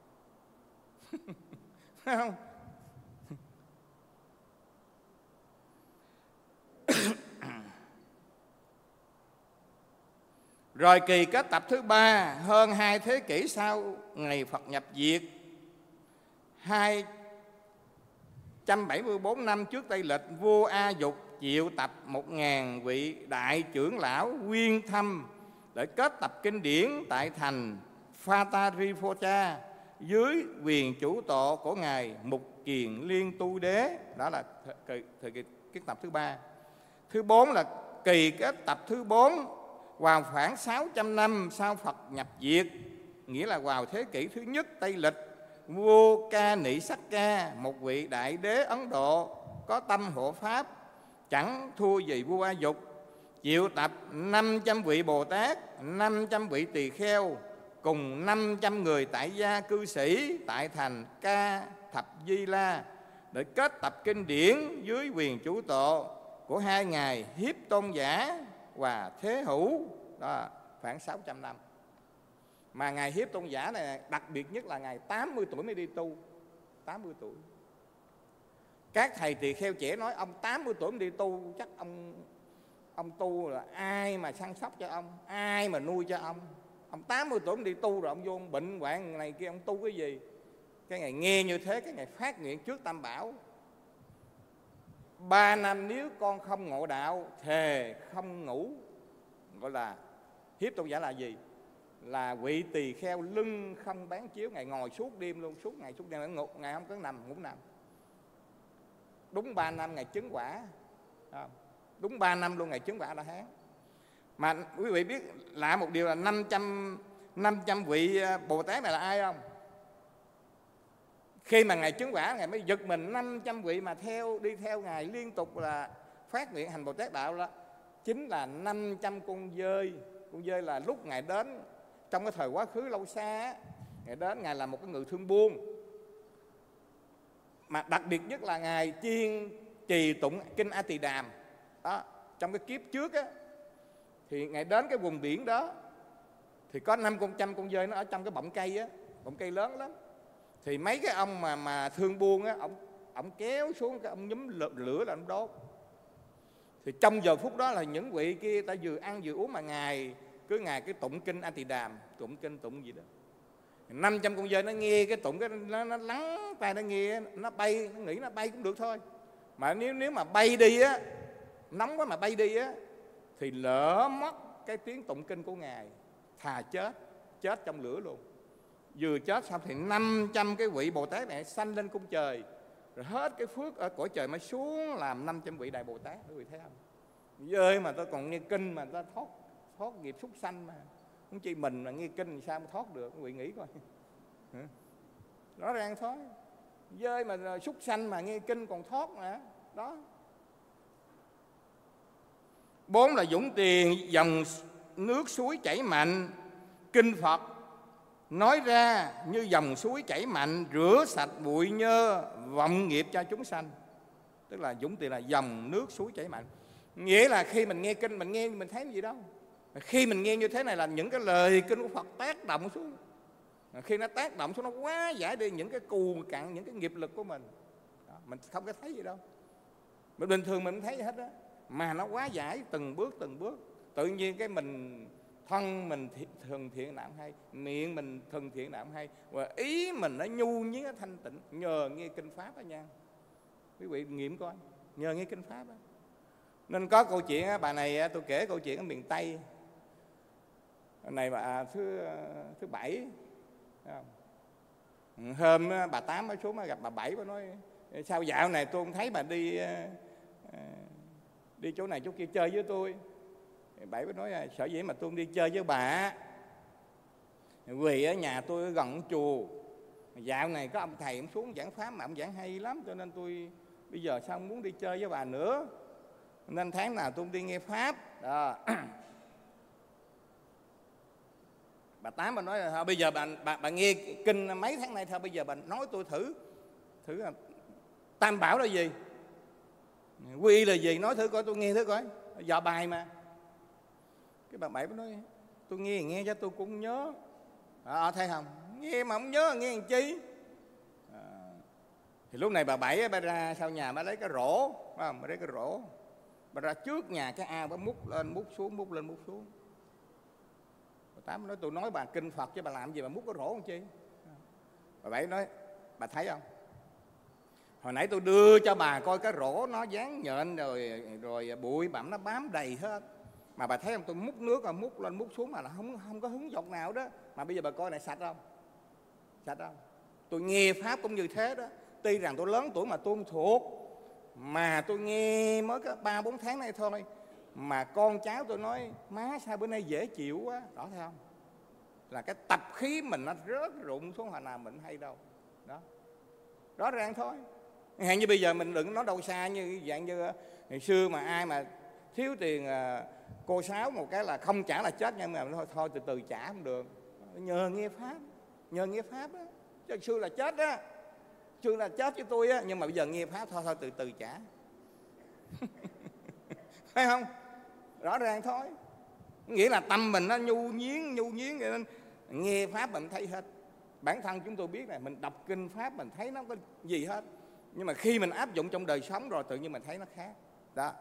Không? Rồi kỳ kết tập thứ 3, hơn 2 thế kỷ sau ngày Phật nhập diệt, 274 năm trước Tây Lịch, vua A Dục triệu tập 1000 vị đại trưởng lão quyên thăm để kết tập kinh điển tại thành Phatariphocha dưới quyền chủ tọa của ngài Mục Kiền Liên Tu Đế. Đó là thời kỳ kết tập thứ 3. Thứ 4 là kỳ kết tập thứ 4 vào khoảng 600 năm sau Phật nhập diệt, nghĩa là vào thế kỷ thứ nhất Tây Lịch, vua Ca Nị Sắc Ca, một vị đại đế Ấn Độ có tâm hộ pháp, chẳng thua gì vua A Dục. Triệu tập 500 vị Bồ Tát, 500 vị tỳ kheo, cùng 500 người tại gia cư sĩ tại thành Ca Thập Di La, để kết tập kinh điển dưới quyền chủ tọa của hai ngài Hiếp Tôn Giả và Thế Hữu. Đó, khoảng 600 năm. Mà ngài Hiếp Tôn Giả này đặc biệt nhất là ngài 80 tuổi mới đi tu. 80 tuổi. Các thầy tỳ kheo trẻ nói ông 80 tuổi mới đi tu, chắc ông tu là ai mà săn sóc cho ông, ai mà nuôi cho ông. Ông 80 tuổi mới đi tu rồi ông vô ông bệnh hoạn này kia, ông tu cái gì? Cái ngày nghe như thế, cái ngày phát nguyện trước Tam Bảo: 3 năm nếu con không ngộ đạo, thề không ngủ. Gọi là Hiếp Tôn Giả là gì? Là vị tỳ kheo lưng không bán chiếu, ngày ngồi suốt đêm luôn, suốt ngày ngủ, ngày không có ngủ nằm. Đúng 3 năm ngày chứng quả. Đúng 3 năm luôn ngày chứng quả La Hán. Mà quý vị biết lạ một điều là 500 vị Bồ Tát này là ai không? Khi mà ngài chứng quả, ngài mới giật mình. 500 vị mà đi theo ngài liên tục là phát nguyện hành Bồ Tát đạo, đó chính là 500 con dơi. Con dơi là lúc ngài đến trong cái thời quá khứ lâu xa, ngài đến, ngài là một cái người thương buôn. Mà đặc biệt nhất là ngài chuyên trì tụng kinh A Tỳ Đàm. Đó, trong cái kiếp trước á, thì ngài đến cái vùng biển đó, thì có 500 con dơi nó ở trong cái bọng cây á, bọng cây lớn lắm. Thì mấy cái ông mà thương buôn á, ông kéo xuống, cái ông nhúm lửa là ông đốt. Thì trong giờ phút đó là những vị kia ta vừa ăn vừa uống, mà ngài cái tụng kinh A Tỳ Đàm, tụng kinh tụng gì đó. 500 con dơi nó nghe cái tụng, cái nó lắng tai nó nghe, nó bay, nó nghĩ nó bay cũng được thôi. Mà nếu mà bay đi á, nóng quá mà bay đi á, thì lỡ mất cái tiếng tụng kinh của ngài, thà chết trong lửa luôn. Vừa chết xong thì 500 cái vị Bồ Tát này sanh lên cung trời, rồi hết cái phước ở cõi trời mới xuống làm 500 vị Đại Bồ Tát. Quý vị thấy không? Dơi mà tôi còn nghe kinh mà ta thoát nghiệp súc sanh mà. Không chi mình mà nghe kinh thì sao mà thoát được? Quý vị nghĩ coi. Rõ ràng thôi. Dơi mà súc sanh mà nghe kinh còn thoát mà. Đó. 4 là dũng tiền dòng nước suối chảy mạnh. Kinh Phật nói ra như dòng suối chảy mạnh, rửa sạch bụi nhơ vọng nghiệp cho chúng sanh. Tức là dũng tiền là dòng nước suối chảy mạnh. Nghĩa là khi mình nghe kinh, mình thấy cái gì đâu. Khi mình nghe như thế này là những cái lời kinh của Phật tác động xuống. Khi nó tác động xuống, nó quá giải đi những cái cù cặn, những cái nghiệp lực của mình. Đó, mình không có thấy gì đâu. Mình bình thường mình không thấy gì hết đó. Mà nó quá giải từng bước. Tự nhiên cái thân mình thường thiện nào hay, miệng mình thường thiện nào hay, và ý mình nó nhu nhuyễn thanh tịnh nhờ nghe kinh Pháp đó nha. Quý vị nghiệm coi, nhờ nghe kinh Pháp đó. Nên có câu chuyện bà này, tôi kể câu chuyện ở miền Tây. Này bà thứ Bảy, hôm bà Tám mới xuống gặp bà Bảy, bà nói sao dạo này tôi không thấy bà đi chỗ này chỗ kia chơi với tôi. Bảy mới nói sợ gì mà tôi không đi chơi với bà, vì ở nhà tôi gần chùa, dạo này có ông thầy ông xuống giảng Pháp mà ông giảng hay lắm, cho nên tôi bây giờ sao không muốn đi chơi với bà nữa, nên tháng nào tôi đi nghe Pháp đó. Bà Tám bà nói là bây giờ bà nghe kinh mấy tháng nay, thôi bây giờ bà nói tôi thử Tam Bảo là gì, quy y là gì, nói thử coi tôi nghe thử coi, dò bài mà. Cái bà Bảy nói tôi nghe cho tôi cũng nhớ. Thấy không, nghe mà không nhớ nghe làm chi. Thì lúc này bà Bảy bà ra sau nhà, bà lấy cái rổ, bà lấy cái rổ, bà ra trước nhà cái ao, bà múc lên múc xuống, múc lên múc xuống. Bà Tám nói tôi nói bà kinh Phật chứ bà làm gì bà múc cái rổ làm chi. Bà Bảy nói bà thấy không, hồi nãy tôi đưa cho bà coi cái rổ nó dán nhện rồi bụi bặm nó bám đầy hết, mà bà thấy không, tôi múc nước rồi múc lên múc xuống mà là không có hứng giọt nào đó. Mà bây giờ bà coi này sạch không? Sạch không? Tôi nghe Pháp cũng như thế đó. Tuy rằng tôi lớn tuổi mà tôi không thuộc, mà tôi nghe mới có 3-4 tháng nay thôi, mà con cháu tôi nói má sao bữa nay dễ chịu quá. Đó thấy không? Là cái tập khí mình nó rớt rụng xuống, hồi nào mình hay đâu. Đó, rõ ràng thôi. Hạn như bây giờ mình đừng nói đâu xa, như dạng như ngày xưa mà ai mà thiếu tiền cô sáu một cái là không trả là chết, nhưng mà thôi từ từ trả không được, nhờ nghe pháp á. Chứ xưa là chết á, xưa là chết với tôi á, nhưng mà bây giờ nghe pháp thôi từ từ trả. Phải không? Rõ ràng thôi. Nghĩa là tâm mình nó nhu nhiến vậy nên nghe pháp mình thấy hết. Bản thân chúng tôi biết này, mình đọc kinh pháp mình thấy nó có gì hết, nhưng mà khi mình áp dụng trong đời sống rồi tự nhiên mình thấy nó khác đó.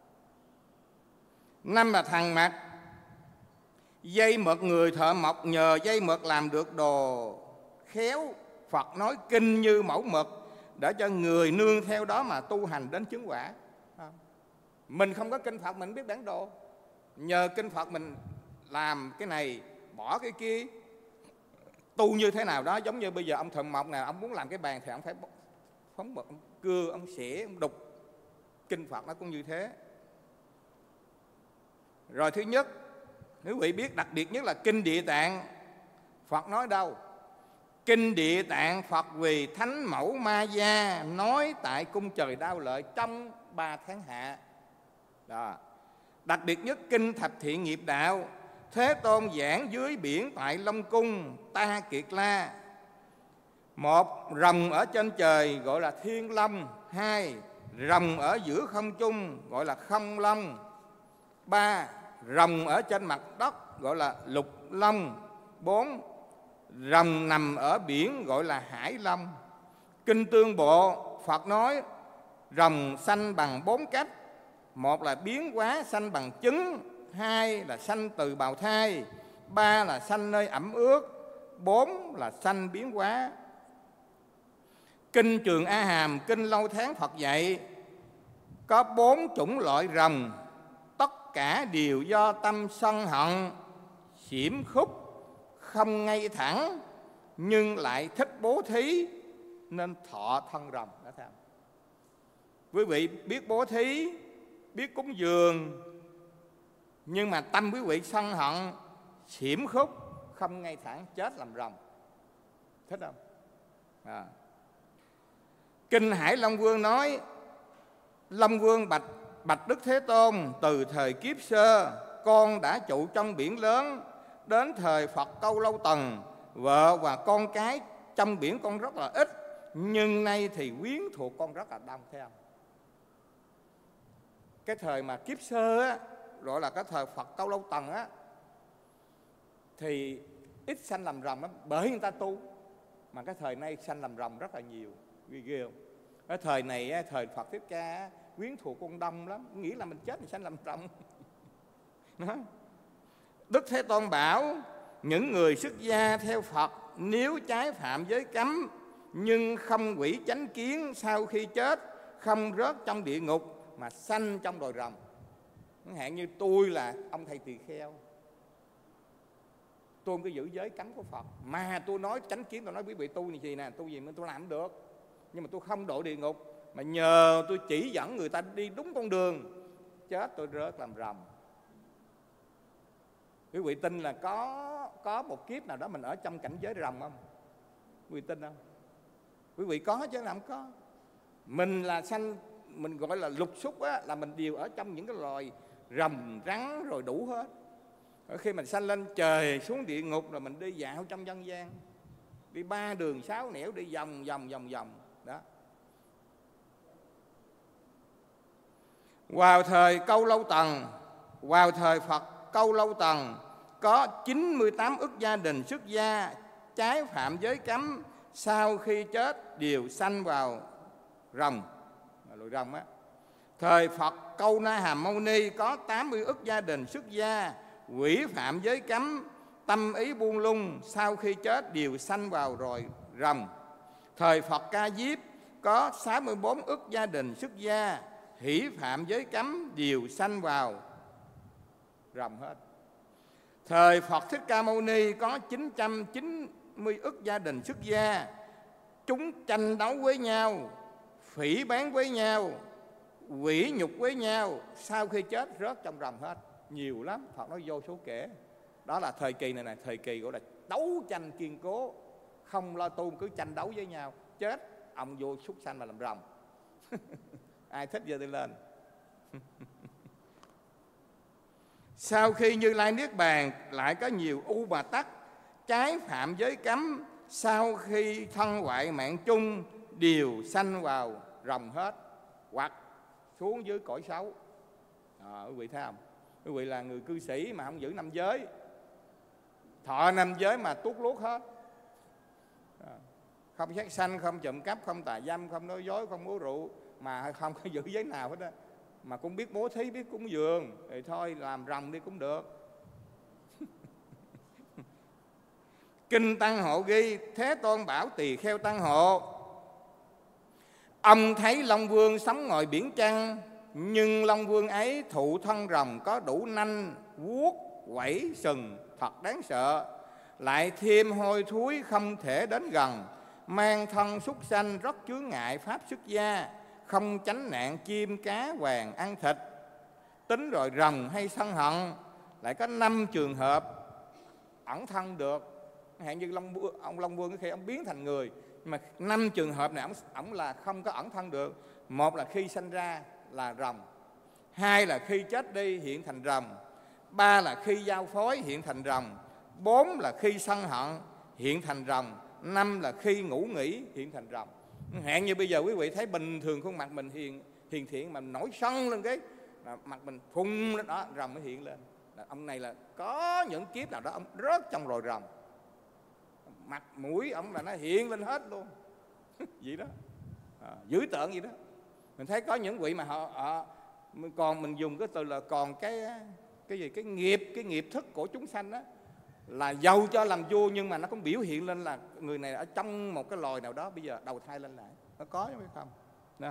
Năm là thằng mặt. Dây mượt người thợ mộc nhờ dây mượt làm được đồ khéo. Phật nói kinh như mẫu mực để cho người nương theo đó mà tu hành đến chứng quả. Mình không có kinh Phật mình biết bản đồ, nhờ kinh Phật mình làm cái này bỏ cái kia, tu như thế nào đó. Giống như bây giờ ông thợ mộc nào ông muốn làm cái bàn thì ông phải phóng bật, ông cưa, ông xẻ, ông đục. Kinh Phật nó cũng như thế. Rồi thứ nhất, quý vị biết đặc biệt nhất là kinh Địa Tạng. Phật nói đâu? Kinh Địa Tạng Phật vì Thánh Mẫu Ma Gia nói tại cung trời Đao Lợi trong 3 tháng hạ. Đó. Đặc biệt nhất kinh Thập Thiện Nghiệp Đạo, Thế Tôn giảng dưới biển tại Long Cung Ta Kiệt La. Một, rồng ở trên trời gọi là Thiên Long. Hai, rồng ở giữa không trung gọi là Không Long. Ba, rồng ở trên mặt đất gọi là Lục Long. Bốn, rồng nằm ở biển gọi là Hải Long. Kinh Tương Bộ Phật nói rồng sanh bằng 4 cách. Một là biến hóa sanh bằng trứng, hai là sanh từ bào thai, ba là sanh nơi ẩm ướt, bốn là sanh biến hóa. Kinh Trường A Hàm, kinh Lâu Tháng Phật dạy có 4 chủng loại rồng, tất cả đều do tâm sân hận, xiểm khúc, không ngay thẳng, nhưng lại thích bố thí nên thọ thân rồng. Đó thấy không? Quý vị biết bố thí, biết cúng dường, nhưng mà tâm quý vị sân hận, xiểm khúc, không ngay thẳng, chết làm rồng. Thích không? Kinh Hải Long Vương nói Long Vương bạch Đức Thế Tôn, từ thời kiếp sơ con đã trụ trong biển lớn, đến thời Phật Câu Lâu Tần, vợ và con cái trong biển con rất là ít, nhưng nay thì quyến thuộc con rất là đông. Thấy không? Cái thời mà kiếp sơ á, gọi là cái thời Phật Câu Lâu Tần á, thì ít sanh làm rồng lắm, bởi người ta tu. Mà cái thời nay sanh làm rồng rất là nhiều, ghê không? Cái thời này á, thời Phật Thích Ca á, quyến thuộc con đông lắm, nghĩ là mình chết thì sanh làm rồng. Đức Thế Tôn bảo những người xuất gia theo Phật nếu trái phạm giới cấm nhưng không hủy chánh kiến, sau khi chết không rớt trong địa ngục mà sanh trong đồi rồng. Chẳng hạn như tôi là ông thầy tỳ kheo, tôi không có giữ giới cấm của Phật, mà tôi nói chánh kiến, tôi nói quý vị tu như gì nè, tu gì mà tôi làm được, nhưng mà tôi không độ địa ngục, mà nhờ tôi chỉ dẫn người ta đi đúng con đường, chết tôi rớt làm rồng. Quý vị tin là có một kiếp nào đó mình ở trong cảnh giới rồng không? Quý vị tin không? Quý vị có chứ làm có. Mình là sanh, mình gọi là lục xúc á, là mình đều ở trong những cái loài rồng, rắn rồi đủ hết. Khi mình sanh lên trời xuống địa ngục rồi mình đi dạo trong nhân gian, đi 3 đường 6 nẻo, đi vòng đó. Vào thời Câu Lâu Tần, vào thời Phật Câu Lâu Tần, có 98 ức gia đình xuất gia trái phạm giới cấm, sau khi chết đều sanh vào rồng, loài rồng á. Thời Phật Câu Na Hàm Mâu Ni có 80 ức gia đình xuất gia hủy phạm giới cấm, tâm ý buông lung, sau khi chết đều sanh vào rồi rồng. Thời Phật Ca Diếp có 64 ức gia đình xuất gia hỷ phạm giới cấm, đều sanh vào rồng hết. Thời Phật Thích Ca Mâu Ni có 990 ức gia đình xuất gia, chúng tranh đấu với nhau, phỉ báng với nhau, quỷ nhục với nhau, sau khi chết rớt trong rồng hết. Nhiều lắm, Phật nói vô số kể. Đó là thời kỳ này, thời kỳ gọi là đấu tranh kiên cố, không lo tu, cứ tranh đấu với nhau, chết ông vô súc sanh mà làm rồng. Ai thích giơ tay lên. Sau khi Như Lai niết bàn, lại có nhiều u bà tắc trái phạm giới cấm, sau khi thân hoại mạng chung đều sanh vào rồng hết, hoặc xuống dưới cõi xấu. Quý vị thấy không? Quý vị là người cư sĩ mà không giữ năm giới, thọ năm giới mà tuốt luốt hết. Không sát sanh, không trộm cắp, không tà dâm, không nói dối, không uống rượu, mà không có giữ giới nào hết á. Mà cũng biết bố thí, biết cúng dường, thì thôi làm rồng đi cũng được. Kinh Tăng Hộ ghi: Thế Tôn bảo Tỳ Kheo Tăng Hộ, ông thấy Long Vương sống ngoài biển trăng, nhưng Long Vương ấy thụ thân rồng có đủ nanh, vuốt, quẩy, sừng, thật đáng sợ. Lại thêm hôi thối không thể đến gần, mang thân súc sanh rất chướng ngại pháp xuất gia, không tránh nạn chim cá hoàng ăn thịt. Tính rồi rồng hay sân hận, lại có 5 trường hợp ẩn thân được. Hạn như ông Long Vương khi ông biến thành người, nhưng mà 5 trường hợp này ông là không có ẩn thân được. Một là khi sanh ra là rồng, 2 là khi chết đi hiện thành rồng, 3 là khi giao phối hiện thành rồng, 4 là khi sân hận hiện thành rồng, 5 là khi ngủ nghỉ hiện thành rồng. Hạn như bây giờ quý vị thấy bình thường khuôn mặt mình hiền thiện mà nổi sân lên cái mặt mình phun lên đó, rồng mới hiện lên. Ông này là có những kiếp nào đó ông rớt trong lồi rồng, mặt mũi ông là nó hiện lên hết luôn. Vậy đó, dữ tợn vậy đó. Mình thấy có những vị mà họ còn mình dùng cái từ là còn cái nghiệp thức của chúng sanh đó, là giàu cho làm vua nhưng mà nó cũng biểu hiện lên là người này ở trong một cái loài nào đó bây giờ đầu thai lên lại. Nó có chứ phải không? Đó.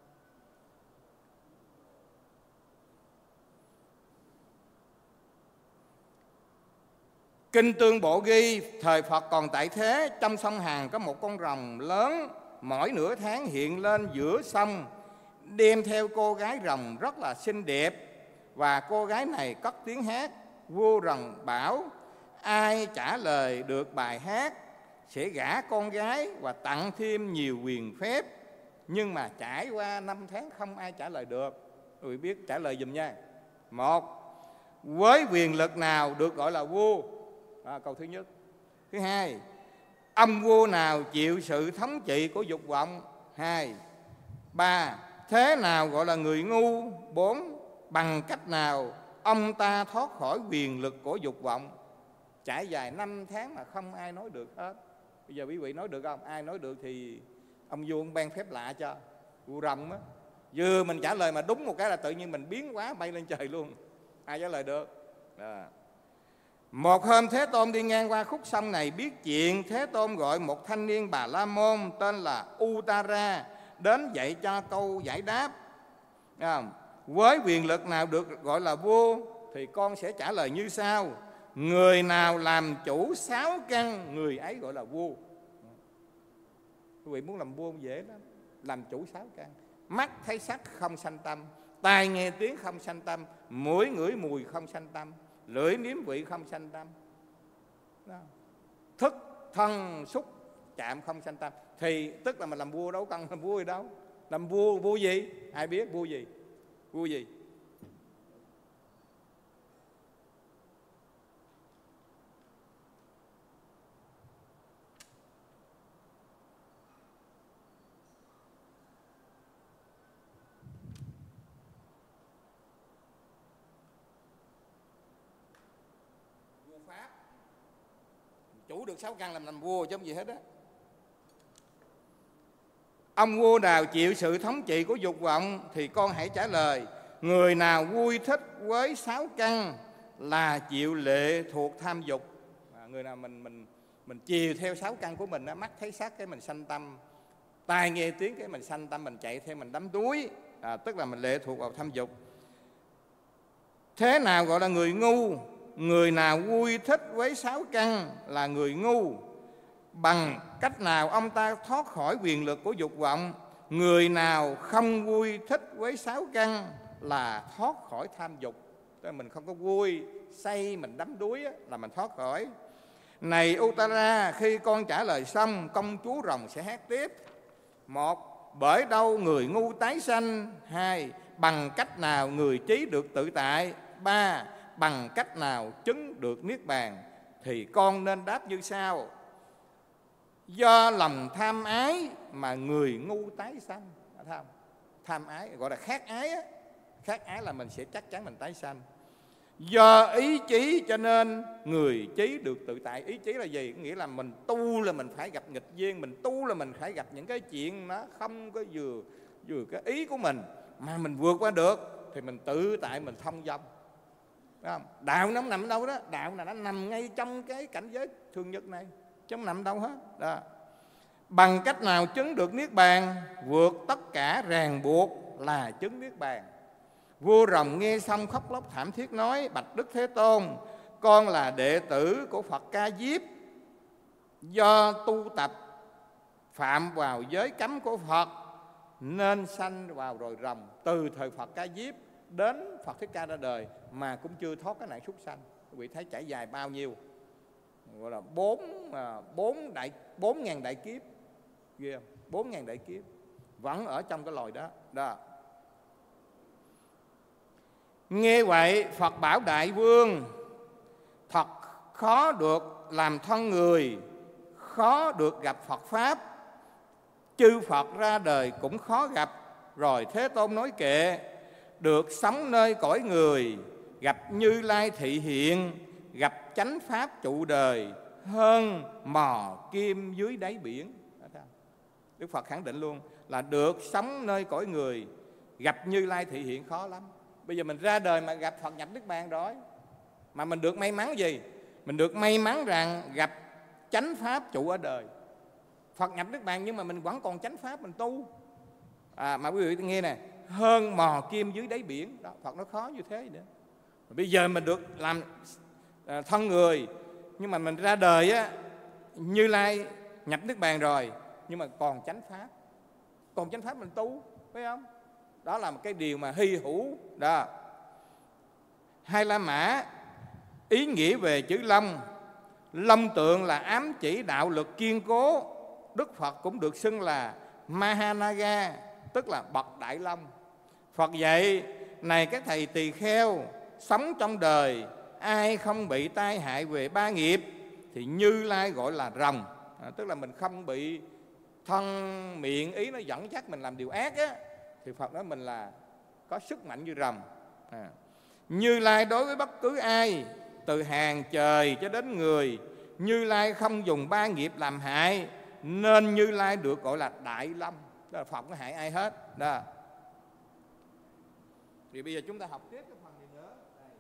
Kinh Tương Bộ ghi: Thời Phật còn tại thế, trong sông Hằng có một con rồng lớn, mỗi nửa tháng hiện lên giữa sông, đem theo cô gái rồng rất là xinh đẹp, và cô gái này cất tiếng hát. Vua rồng bảo ai trả lời được bài hát sẽ gả con gái và tặng thêm nhiều quyền phép. Nhưng mà trải qua 5 tháng không ai trả lời được. Quý vị biết trả lời dùm nha. 1. Với quyền lực nào được gọi là vua? Câu thứ nhất. Thứ hai, ông vua nào chịu sự thống trị của dục vọng? 2. 3. Thế nào gọi là người ngu? 4. Bằng cách nào ông ta thoát khỏi quyền lực của dục vọng? Trải dài 5 tháng mà không ai nói được hết. Bây giờ quý vị nói được không? Ai nói được thì ông vua ban phép lạ cho. Vua rồng á, vừa mình trả lời mà đúng một cái là tự nhiên mình biến hóa bay lên trời luôn. Ai trả lời được? Một hôm Thế Tôn đi ngang qua khúc sông này, biết chuyện. Thế Tôn gọi một thanh niên Bà La Môn tên là Uttara đến dạy cho câu giải đáp. Với quyền lực nào được gọi là vua? Thì con sẽ trả lời như sau: người nào làm chủ 6 căn, người ấy gọi là vua. Quý vị muốn làm vua không dễ lắm. Làm chủ 6 căn: mắt thấy sắc không sanh tâm, tai nghe tiếng không sanh tâm, mũi ngửi mùi không sanh tâm, lưỡi nếm vị không sanh tâm, thức thân xúc chạm không sanh tâm. Thì tức là mình làm vua đâu cần làm vua gì đâu. Làm vua gì? Ai biết vua gì? Vua gì? Vua Pháp. Chủ được 6 căn làm vua chứ không gì hết á. Ông vua nào chịu sự thống trị của dục vọng thì con hãy trả lời: người nào vui thích với 6 căn là chịu lệ thuộc tham dục. Người nào mình chiều theo 6 căn của mình, mắt thấy sắc cái mình sanh tâm, tai nghe tiếng cái mình sanh tâm, mình chạy theo mình đắm đuối, tức là mình lệ thuộc vào tham dục. Thế nào gọi là người ngu? Người nào vui thích với 6 căn là người ngu. Bằng cách nào ông ta thoát khỏi quyền lực của dục vọng? Người nào không vui thích với 6 căn là thoát khỏi tham dục. Tức là mình không có vui, say, mình đắm đuối là mình thoát khỏi. Này Uttara, khi con trả lời xong, công chúa rồng sẽ hát tiếp. 1. bởi đâu người ngu tái sanh? 2. Bằng cách nào người trí được tự tại? 3. Bằng cách nào chứng được niết bàn? Thì con nên đáp như sau: do lòng tham ái mà người ngu tái sanh. Thấy không? Tham ái gọi là khát ái á. Khát ái là mình sẽ chắc chắn mình tái sanh. Do ý chí cho nên người trí được tự tại. Ý chí là gì? Nghĩa là mình tu là mình phải gặp nghịch duyên, mình tu là mình phải gặp những cái chuyện nó không có vừa cái ý của mình mà mình vượt qua được thì mình tự tại, mình thông dong. Đúng không? Đạo nó nằm ở đâu đó? Đạo là nó nằm ngay trong cái cảnh giới thường nhật này, chứ không nằm đâu hết đó. Bằng cách nào chứng được niết bàn? Vượt tất cả ràng buộc là chứng niết bàn. Vua rồng nghe xong khóc lóc thảm thiết nói: bạch Đức Thế Tôn, con là đệ tử của Phật Ca Diếp, do tu tập phạm vào giới cấm của Phật nên sanh vào rồi rồng. Từ thời Phật Ca Diếp đến Phật Thích Ca ra đời mà cũng chưa thoát cái nạn súc sanh. Quý vị thấy trải dài bao nhiêu? Gọi là 4.000 đại kiếp, ghê không? 4.000 đại kiếp vẫn ở trong cái loài đó đó. Nghe vậy Phật bảo đại vương: thật khó được làm thân người, khó được gặp Phật Pháp. Chư Phật ra đời cũng khó gặp. Rồi Thế Tôn nói kệ: được sống nơi cõi người, gặp Như Lai thị hiện, gặp chánh Pháp trụ đời, hơn mò kim dưới đáy biển. Đức Phật khẳng định luôn là được sống nơi cõi người, gặp Như Lai thị hiện khó lắm. Bây giờ mình ra đời mà gặp Phật nhập Niết Bàn rồi, mà mình được may mắn gì? Mình được may mắn rằng gặp chánh Pháp trụ ở đời. Phật nhập Niết Bàn nhưng mà mình vẫn còn chánh Pháp mình tu. Mà quý vị nghe nè, hơn mò kim dưới đáy biển đó, Phật nó khó như thế nữa. Bây giờ mình được làm thân người, nhưng mà mình ra đời á, Như Lai nhập Niết Bàn rồi, nhưng mà còn chánh Pháp. Còn chánh Pháp mình tu, phải không? Đó là một cái điều mà hy hữu đó. Hai La Mã ý nghĩa về chữ long. Long tượng là ám chỉ đạo lực kiên cố. Đức Phật cũng được xưng là Mahanaga, tức là bậc đại long. Phật dạy: này các thầy tỳ kheo, sống trong đời ai không bị tai hại về ba nghiệp thì Như Lai gọi là rồng. Tức là mình không bị thân miệng ý nó dẫn dắt mình làm điều ác á, thì Phật nói mình là có sức mạnh như rồng. Như Lai đối với bất cứ ai, từ hàng trời cho đến người, Như Lai không dùng ba nghiệp làm hại, nên Như Lai được gọi là Đại Long. Đó là Phật có hại ai hết đó. Thì bây giờ chúng ta học tiếp cái phần gì nữa.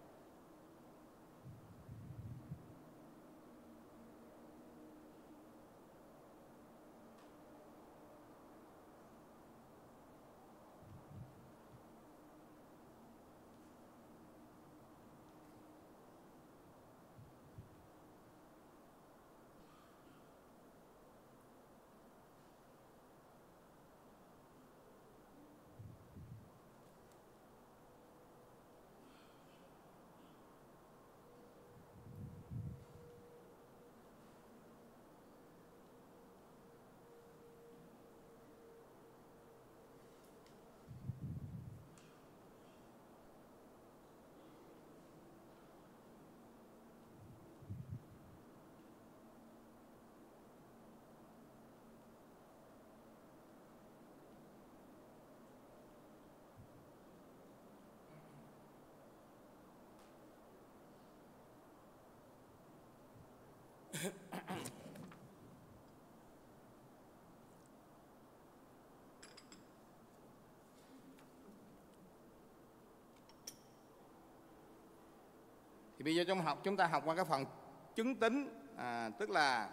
Thì bây giờ chúng ta học qua cái phần chứng tính, tức là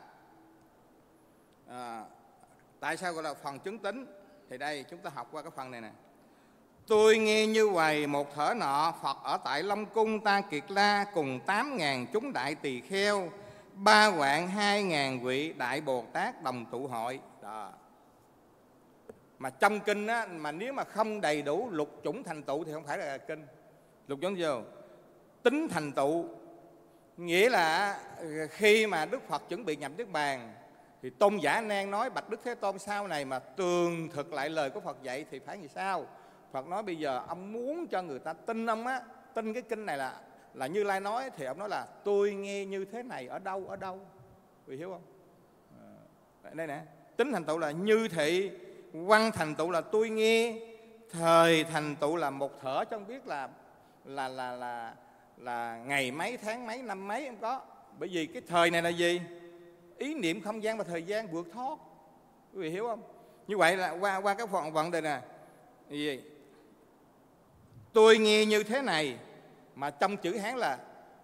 tại sao gọi là phần chứng tính. Thì đây chúng ta học qua cái phần này nè. Tôi nghe như vậy một thở nọ, Phật ở tại Long Cung Ta Kiệt La cùng 8.000 chúng đại tỳ kheo, 3 vạn 2.000 vị đại Bồ Tát đồng tụ hội đó. Mà trong kinh á, mà nếu mà không đầy đủ lục chủng thành tựu thì không phải là kinh. Lục chủng gì? Tính thành tựu, nghĩa là khi mà Đức Phật chuẩn bị nhập Niết Bàn Thì Tôn Giả Nan nói: bạch Đức Thế Tôn, sau này mà tường thực lại lời của Phật dạy thì phải như sao? Phật nói: bây giờ ông muốn cho người ta tin ông á, tin cái kinh này là Như Lai nói, thì ông nói là tôi nghe như thế này ở đâu, ở đâu. Quý hiểu không? Đây nè, tính thành tựu là như thị, văn thành tựu là tôi nghe, thời thành tựu là một thở, chứ không biết là ngày mấy, tháng mấy, năm mấy, không có. Bởi vì cái thời này là gì? Ý niệm không gian và thời gian vượt thoát. Quý vị hiểu không? Như vậy là qua cái phần đây nè, gì? Tôi nghe như thế này, mà trong chữ Hán là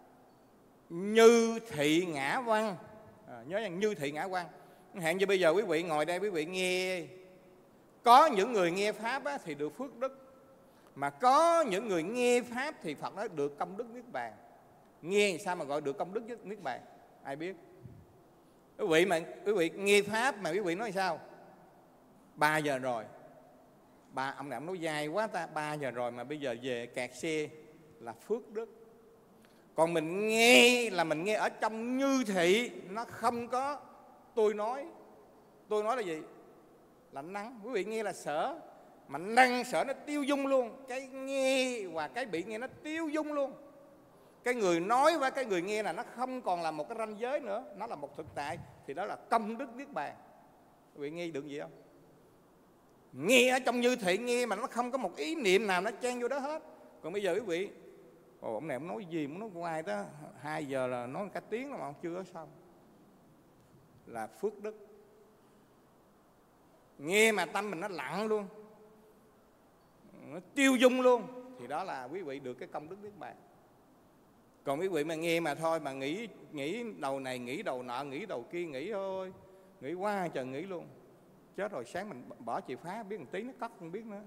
như thị ngã văn. Nhớ rằng như thị ngã văn. Hạn như bây giờ quý vị ngồi đây, quý vị nghe, có những người nghe Pháp á, thì được phước đức, mà có những người nghe Pháp thì Phật nói được công đức Niết Bàn. Nghe sao mà gọi được công đức Niết Bàn? Ai biết? Quý vị nghe Pháp mà quý vị nói sao? 3 giờ rồi. Ông này ông nói dài quá ta, 3 giờ rồi mà bây giờ về kẹt xe là phước đức. Còn mình nghe là mình nghe ở trong như thị, nó không có tôi nói. Tôi nói là gì? Là năng. Quý vị nghe là sở, mà năng sở nó tiêu dung luôn. Cái nghe và cái bị nghe nó tiêu dung luôn. Cái người nói và cái người nghe là nó không còn là một cái ranh giới nữa, nó là một thực tại. Thì đó là công đức Niết Bàn. Quý vị nghe được gì không? Nghe ở trong như thị, nghe mà nó không có một ý niệm nào nó chen vô đó hết. Còn bây giờ quý vị, ông này ông nói gì, muốn nói hoài đó, 2 giờ là nói cả tiếng mà ông chưa có xong. Là phước đức. Nghe mà tâm mình nó lặng luôn, nó tiêu dung luôn, thì đó là quý vị được cái công đức Niết Bàn. Còn quý vị mà nghe mà thôi, mà nghĩ đầu này, nghĩ đầu nọ, nghĩ đầu kia, nghĩ thôi, nghĩ quá trời nghĩ luôn. Chết rồi, sáng mình bỏ chìa khóa biết một tí nó cất không biết nữa.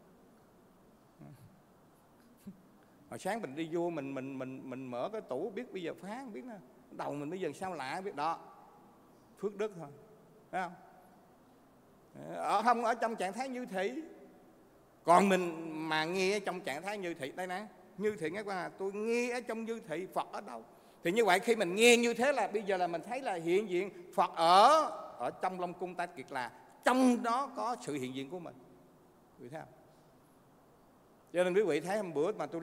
Hồi sáng mình đi vô mình mở cái tủ biết bây giờ phá không biết nữa. Đầu mình bây giờ sao lạ biết đó. Phước đức thôi. Thấy không? Không ở trong trạng thái như thị. Còn mình mà nghe ở trong trạng thái như thị, đây nè, như thị nghe qua tôi nghe ở trong như thị, Phật ở đâu? Thì như vậy khi mình nghe như thế là bây giờ là mình thấy là hiện diện Phật ở trong Long Cung Ta Kiệt, là trong đó có sự hiện diện của mình. Quý vị thấy không? Cho nên quý vị thấy hôm bữa mà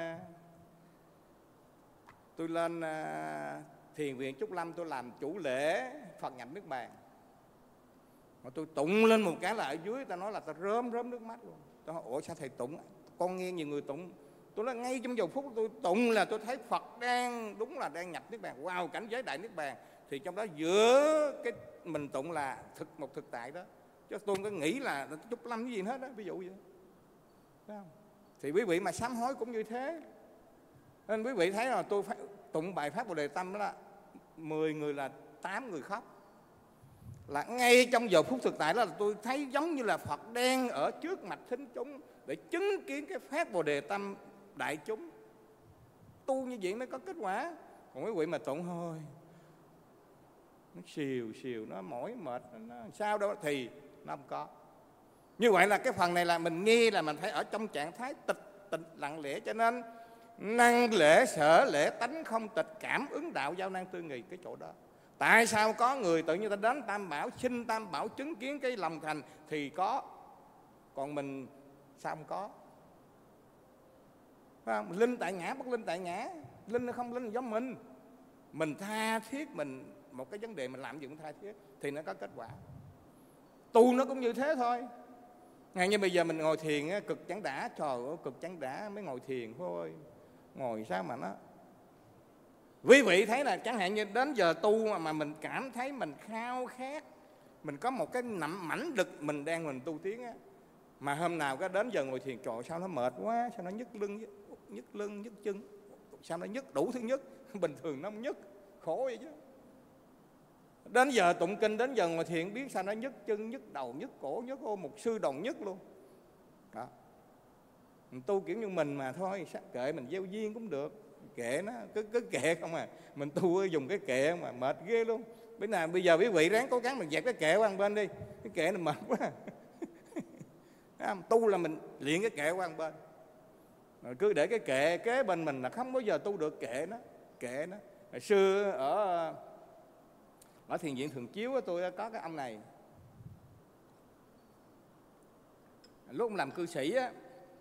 tôi lên thiền viện Trúc Lâm, tôi làm chủ lễ Phật nhập Niết Bàn. Mà tôi tụng lên một cái là ở dưới ta nói là ta rớm nước mắt luôn. Tôi hỏi: ủa sao thầy tụng? Con nghe nhiều người tụng. Tôi nói ngay trong giờ phút tôi tụng là tôi thấy Phật đúng là đang nhập Niết Bàn, vào cảnh giới đại Niết Bàn. Thì trong đó giữa cái mình tụng là một thực tại đó. Chứ tôi không có nghĩ là Trúc Lâm cái gì hết đó, ví dụ vậy. Thấy không? Thì quý vị mà sám hối cũng như thế. Nên quý vị thấy là tôi phải tụng bài Pháp Bồ Đề Tâm đó là 10 người là 8 người khóc. Là ngay trong giờ phút thực tại đó là tôi thấy giống như là Phật đang ở trước mặt thính chúng để chứng kiến cái Pháp Bồ Đề Tâm đại chúng. Tu như vậy mới có kết quả. Còn quý vị mà tụng thôi, nó xìu, nó mỏi mệt, nó sao đâu, thì nó không có. Như vậy là cái phần này là mình nghe là mình thấy ở trong trạng thái tịch lặng lẽ. Cho nên năng lễ, sở lễ, tánh không tịch, cảm ứng đạo, giao năng tư nghì, cái chỗ đó. Tại sao có người tự nhiên ta đến Tam Bảo, xin Tam Bảo chứng kiến cái lòng thành thì có, còn mình sao không có? Phải không? Linh tại ngã, bất linh tại ngã. Linh hay không linh giống mình tha thiết, mình một cái vấn đề mình làm gì cũng tha thiết thì nó có kết quả. Tu nó cũng như thế thôi. Ngay như bây giờ mình ngồi thiền cực chẳng đã, trời ơi cực chẳng đã mới ngồi thiền thôi. Ngồi sao mà nó, quý vị thấy là chẳng hạn như đến giờ tu mà mình cảm thấy mình khao khát, mình có một cái mãnh lực mình đang tu tiến á, mà hôm nào cái đến giờ ngồi thiền, trời sao nó mệt quá, sao nó nhức lưng nhức chân, sao nó nhức đủ thứ nhức, bình thường nó không nhức, khổ vậy chứ. Đến giờ tụng kinh, đến giờ ngồi thiền biết sao nó nhức chân, nhức đầu, nhức cổ, nhức một sư đồng nhức luôn đó. Mình tu kiểu như mình mà thôi, kệ mình gieo duyên cũng được, kệ nó, cứ kệ không à. Mình tu dùng cái kệ mà mệt ghê luôn. Bây giờ quý vị ráng cố gắng mình dẹp cái kệ qua một bên đi, cái kệ nó mệt quá. Tu là mình luyện cái kệ qua một bên, rồi cứ để cái kệ kế bên mình là không bao giờ tu được. Kệ nó. Hồi xưa ở Ở thiền viện Thường Chiếu tôi có cái ông này. Lúc ông làm cư sĩ á,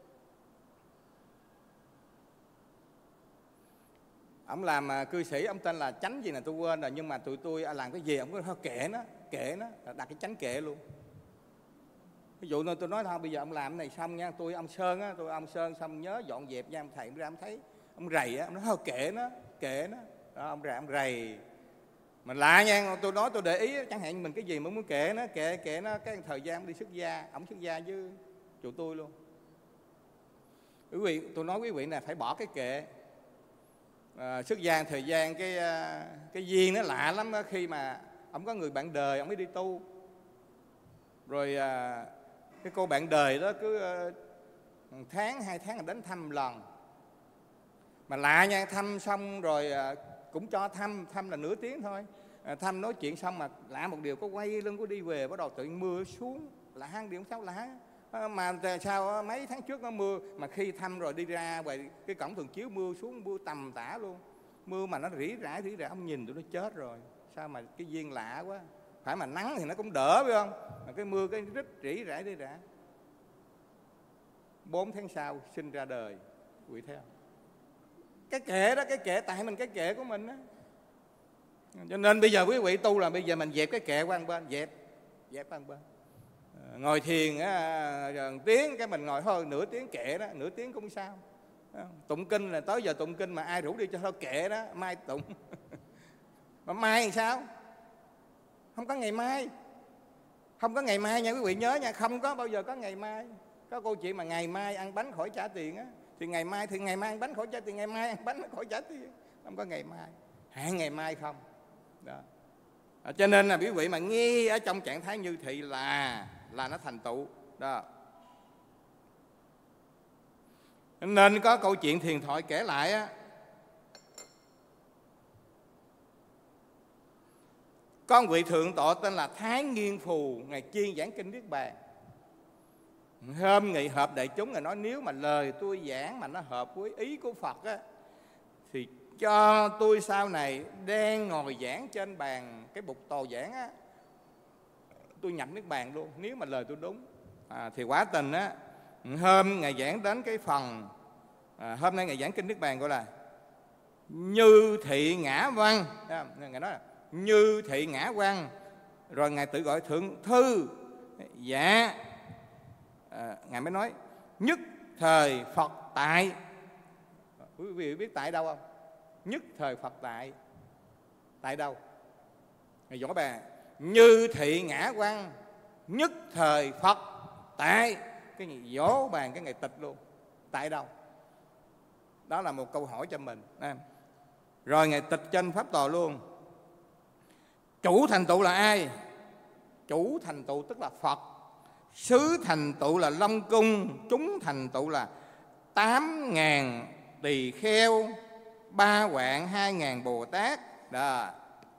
ông làm cư sĩ, ông tên là Chánh gì nè tôi quên rồi, nhưng mà tụi tôi làm cái gì ông cứ thôi kệ nó, đặt cái chánh kệ luôn. Ví dụ tôi nói thôi bây giờ ông làm cái này xong nha, ông Sơn xong nhớ dọn dẹp nha, ông thầy ông ra ông thấy ông rầy á, ông nói thôi kệ nó. Đó, ông rầy. Mà lạ nha, tôi nói tôi để ý chẳng hạn mình cái gì mà muốn kệ nó, cái thời gian ông đi xuất gia, ông xuất gia với tụi tôi luôn. Quý vị, tôi nói quý vị là phải bỏ cái kệ. Xuất gia thời gian cái duyên nó lạ lắm đó, khi mà ông có người bạn đời ông mới đi tu. Rồi cái cô bạn đời đó cứ tháng 2 tháng là đến thăm lần. Mà lạ nha, thăm xong rồi cũng cho thăm là nửa tiếng thôi. Thăm nói chuyện xong mà lạ một điều, có quay lưng có đi về, bắt đầu tự nhiên mưa xuống. Lạ hang điều sao lạ. Mà sao mấy tháng trước nó mưa, mà khi thăm rồi đi ra ngoài cái cổng Thường Chiếu mưa xuống, mưa tầm tã luôn. Mưa mà nó rỉ rả, ông nhìn tụi nó chết rồi. Sao mà cái duyên lạ quá. Phải mà nắng thì nó cũng đỡ phải không? Mà cái mưa cái rỉ rả. 4 tháng sau sinh ra đời. Quý thấy không? Cái kệ đó, cái kệ tại mình, cái kệ của mình đó. Cho nên bây giờ quý vị tu là bây giờ mình dẹp cái kệ qua một bên, dẹp qua một bên. Ngồi thiền rồi tiếng cái mình ngồi thôi nửa tiếng kệ đó, nửa tiếng cũng sao. Tụng kinh là tới giờ tụng kinh mà ai rủ đi cho thôi kệ đó, mai tụng. Mà mai làm sao? Không có ngày mai. Không có ngày mai nha quý vị nhớ nha, không có bao giờ có ngày mai. Có câu chuyện mà ngày mai ăn bánh khỏi trả tiền á, thì ngày mai ăn bánh khỏi trả tiền, ngày mai ăn bánh khỏi trả tiền. Không có ngày mai. Hẹn ngày mai không. Đó. Cho nên là quý vị mà nghe ở trong trạng thái như thị là nó thành tựu đó. Nên có câu chuyện thiền thoại kể lại á, có một vị thượng tọa tên là Thái Nghiên Phù, ngài chuyên giảng kinh Niết Bàn. Hôm nghị họp đại chúng, ngài nói nếu mà lời tôi giảng mà nó hợp với ý của Phật á, thì cho tôi sau này đang ngồi giảng trên bàn cái bục tòa giảng á, tôi nhập Niết Bàn luôn, nếu mà lời tôi đúng. Thì quả tình á, hôm ngài giảng đến cái phần hôm nay ngài giảng kinh Niết Bàn gọi là Như Thị Ngã Văn. Ngài nói là Như Thị Ngã Văn. Rồi ngài tự gọi thượng thư. Dạ. Ngài mới nói nhất thời Phật tại. Quý vị biết tại đâu không? Nhất thời Phật tại. Tại đâu? Ngài dỗ bà Như Thị Ngã Văn, nhất thời Phật tại. Cái gì dỗ bàn cái ngày tịch luôn. Tại đâu? Đó là một câu hỏi cho mình. Rồi ngày tịch trên pháp tòa luôn. Chủ thành tựu là ai? Chủ thành tựu tức là Phật. Sứ thành tựu là Long Cung. Chúng thành tựu là 8.000 tỳ kheo, 3 vạn 2.000 Bồ Tát. Đó.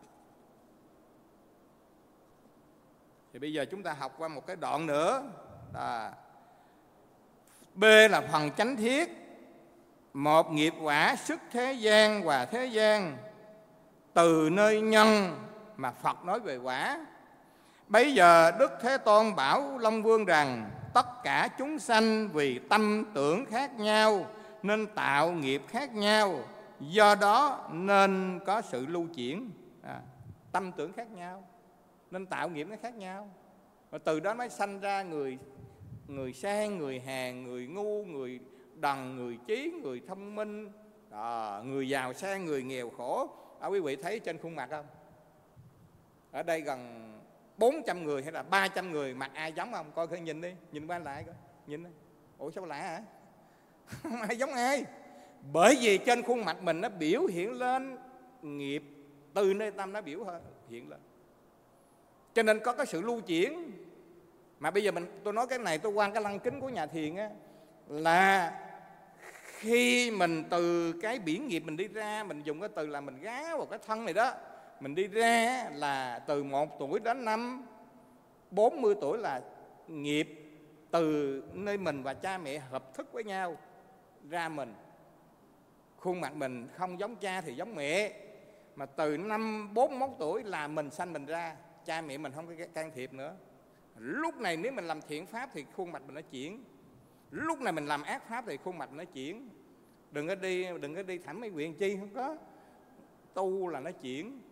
Thì bây giờ chúng ta học qua một cái đoạn nữa. Đó. B là phần chánh thiết. Một nghiệp quả xuất thế gian và thế gian. Từ nơi nhân mà Phật nói về quả. Bây giờ Đức Thế Tôn bảo Long Vương rằng tất cả chúng sanh vì tâm tưởng khác nhau nên tạo nghiệp khác nhau, do đó nên có sự lưu chuyển. Tâm tưởng khác nhau nên tạo nghiệp nó khác nhau, và từ đó mới sanh ra người sang, người hèn, người ngu, người đần, người trí, người thông minh, người giàu sang, người nghèo khổ. Quý vị thấy trên khuôn mặt không? Ở đây gần 400 người hay là 300 người, mặt ai giống không? Coi thử, nhìn đi, nhìn qua lại coi, nhìn đi. Ủa sao lạ hả? Không ai giống ai. Bởi vì trên khuôn mặt mình nó biểu hiện lên nghiệp, từ nơi tâm nó biểu hiện lên. Cho nên có cái sự lưu chuyển. Mà bây giờ tôi nói cái này, tôi quan cái lăng kính của nhà thiền á, là khi mình từ cái biển nghiệp mình đi ra, mình dùng cái từ là mình gá vào cái thân này đó, mình đi ra là từ 1 tuổi đến năm 40 tuổi là nghiệp từ nơi mình và cha mẹ hợp thức với nhau ra mình. Khuôn mặt mình không giống cha thì giống mẹ, mà từ năm 41 tuổi là mình sanh mình ra, cha mẹ mình không có can thiệp nữa. Lúc này nếu mình làm thiện pháp thì khuôn mặt mình nó chuyển, lúc này mình làm ác pháp thì khuôn mặt nó chuyển. Đừng có đi thẩm mỹ viện chi, không có. Tu là nó chuyển.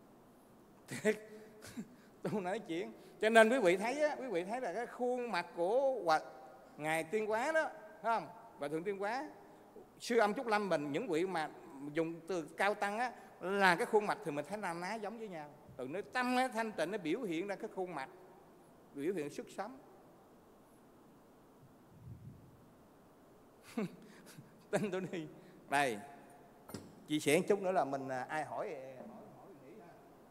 Tu là nó chuyển. Cho nên quý vị thấy là cái khuôn mặt của ngài Tuyên Hóa đó, thấy không? Và Thượng Tuyên Hóa, Sư Âm Trúc Lâm mình, những vị mà dùng từ cao tăng á, là cái khuôn mặt thì mình thấy na ná giống với nhau. Từ nơi tâm á, thanh tịnh nó biểu hiện ra cái khuôn mặt, biểu hiện sức sống. Tin tôi đi. Đây, chia sẻ một chút nữa là mình ai hỏi nghĩ ha.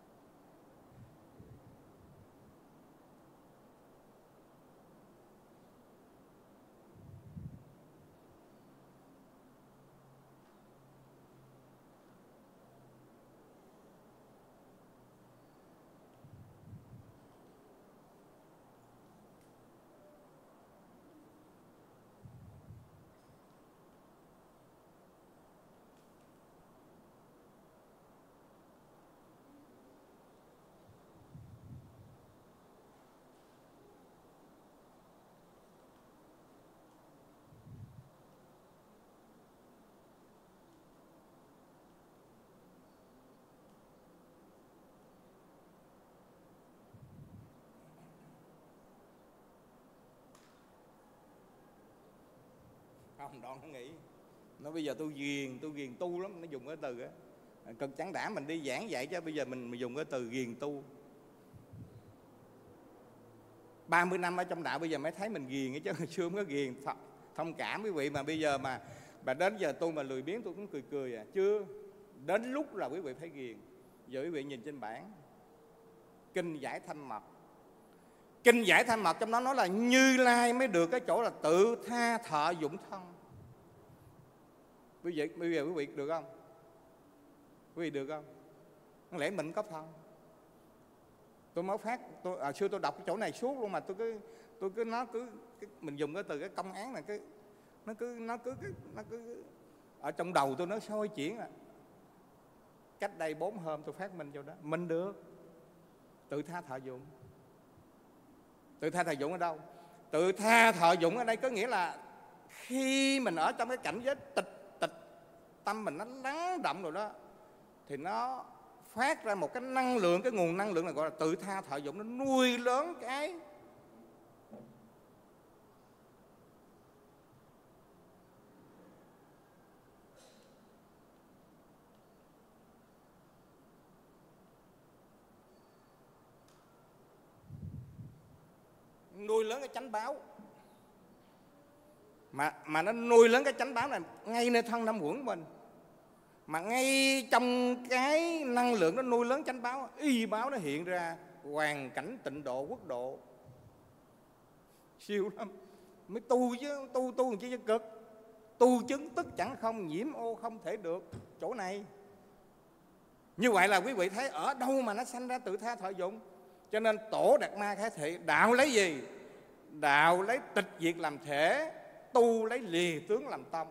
Không, Đoạn nó nghĩ nó bây giờ tôi ghiền tu lắm, nó dùng cái từ á, cực chẳng đã mình đi giảng dạy, chứ bây giờ mình dùng cái từ ghiền tu. 30 năm ở trong đạo bây giờ mới thấy mình ghiền ấy, chứ hồi xưa không có ghiền. Thông cảm quý vị, mà bây giờ mà đến giờ tôi mà lười biếng tôi cũng cười à. Chưa đến lúc là quý vị phải ghiền. Giờ quý vị nhìn trên bảng Kinh Giải Thanh Mật. Kinh Giải Thanh Mật trong đó nói là Như Lai mới được cái chỗ là tự tha thọ dụng thân. Bây giờ quý vị được không? Quý vị được không? Không lẽ mình có thân? Tôi mới phát, xưa tôi đọc cái chỗ này suốt luôn, mà tôi cứ mình dùng cái từ cái công án này, nó cứ ở trong đầu tôi nó sôi chuyển à. Cách đây 4 hôm tôi phát minh vô đó, mình được tự tha thọ dụng. Tự tha thọ dụng ở đâu? Tự tha thọ dụng ở đây có nghĩa là khi mình ở trong cái cảnh giới tịch tâm mình nó lắng động rồi đó, thì nó phát ra một cái năng lượng, cái nguồn năng lượng này gọi là tự tha thọ dụng. Nó nuôi lớn cái nuôi lớn cái chánh báo. Mà nó nuôi lớn cái chánh báo này ngay nơi thân năm uẩn mình. Mà ngay trong cái năng lượng nó nuôi lớn chánh báo, y báo nó hiện ra hoàn cảnh tịnh độ quốc độ. Siêu lắm. Mới tu chứ, tu làm chi cho cực. Tu chứng tức chẳng không, nhiễm ô không thể được. Chỗ này như vậy là quý vị thấy ở đâu mà nó sanh ra tự tha thọ dụng. Cho nên Tổ Đạt Ma Khải Thị đạo lấy gì? Đạo lấy tịch diệt làm thể, tu lấy lìa tướng làm tâm.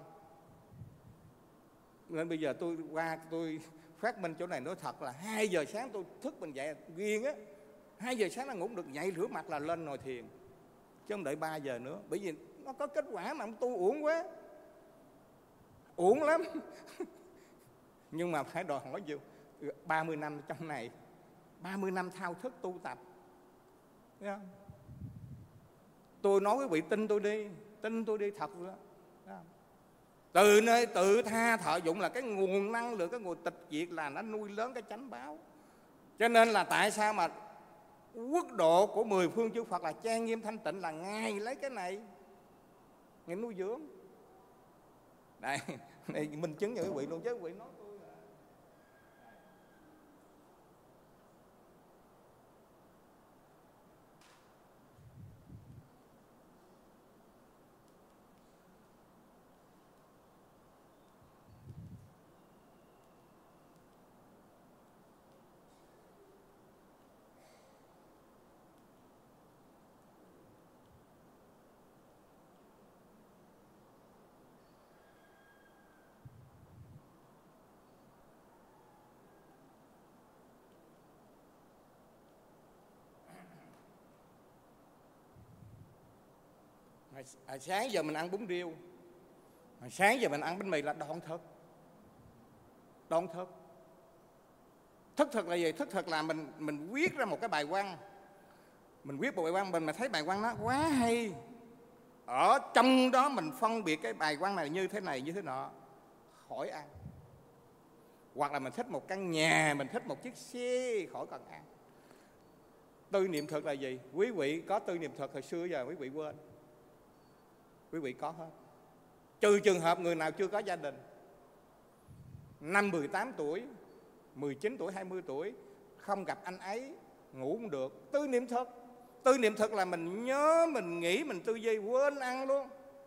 Nên bây giờ tôi phát minh chỗ này nói thật là 2 giờ sáng tôi thức mình dậy ghiền á. 2 giờ sáng là ngủ được, dậy rửa mặt là lên ngồi thiền, chứ không đợi 3 giờ nữa. Bởi vì nó có kết quả mà ông tu uổng quá, uổng lắm. Nhưng mà phải đòi hỏi nhiều 30 năm trong này, 30 năm thao thức tu tập. Thấy không? Tôi nói quý vị tin tôi đi thật rồi đó. Từ nơi tự tha thọ dụng là cái nguồn năng lượng, cái nguồn tịch diệt là nó nuôi lớn cái chánh báo. Cho nên là tại sao mà quốc độ của 10 phương chư Phật là trang nghiêm thanh tịnh là Ngài lấy cái này Ngài nuôi dưỡng. Đây minh chứng cho quý vị luôn, chứ quý vị nói tôi là... Sáng giờ mình ăn bún riêu, sáng giờ mình ăn bánh mì là đoạn thực. Đoạn thực. Thức thực là gì? Thức thực là mình viết ra một cái bài văn. Mình viết một bài văn, mình mà thấy bài văn nó quá hay, ở trong đó mình phân biệt cái bài văn này như thế này như thế nọ, khỏi ăn. Hoặc là mình thích một căn nhà, mình thích một chiếc xe, khỏi cần ăn. Tư niệm thực là gì? Quý vị có tư niệm thực hồi xưa giờ quý vị quên. Quý vị có hết. Trừ trường hợp người nào chưa có gia đình, năm 18 tuổi, 19 tuổi, 20 tuổi, không gặp anh ấy, ngủ không được. Tư niệm thực. Tư niệm thực là mình nhớ, mình nghĩ, mình tư duy, quên ăn luôn.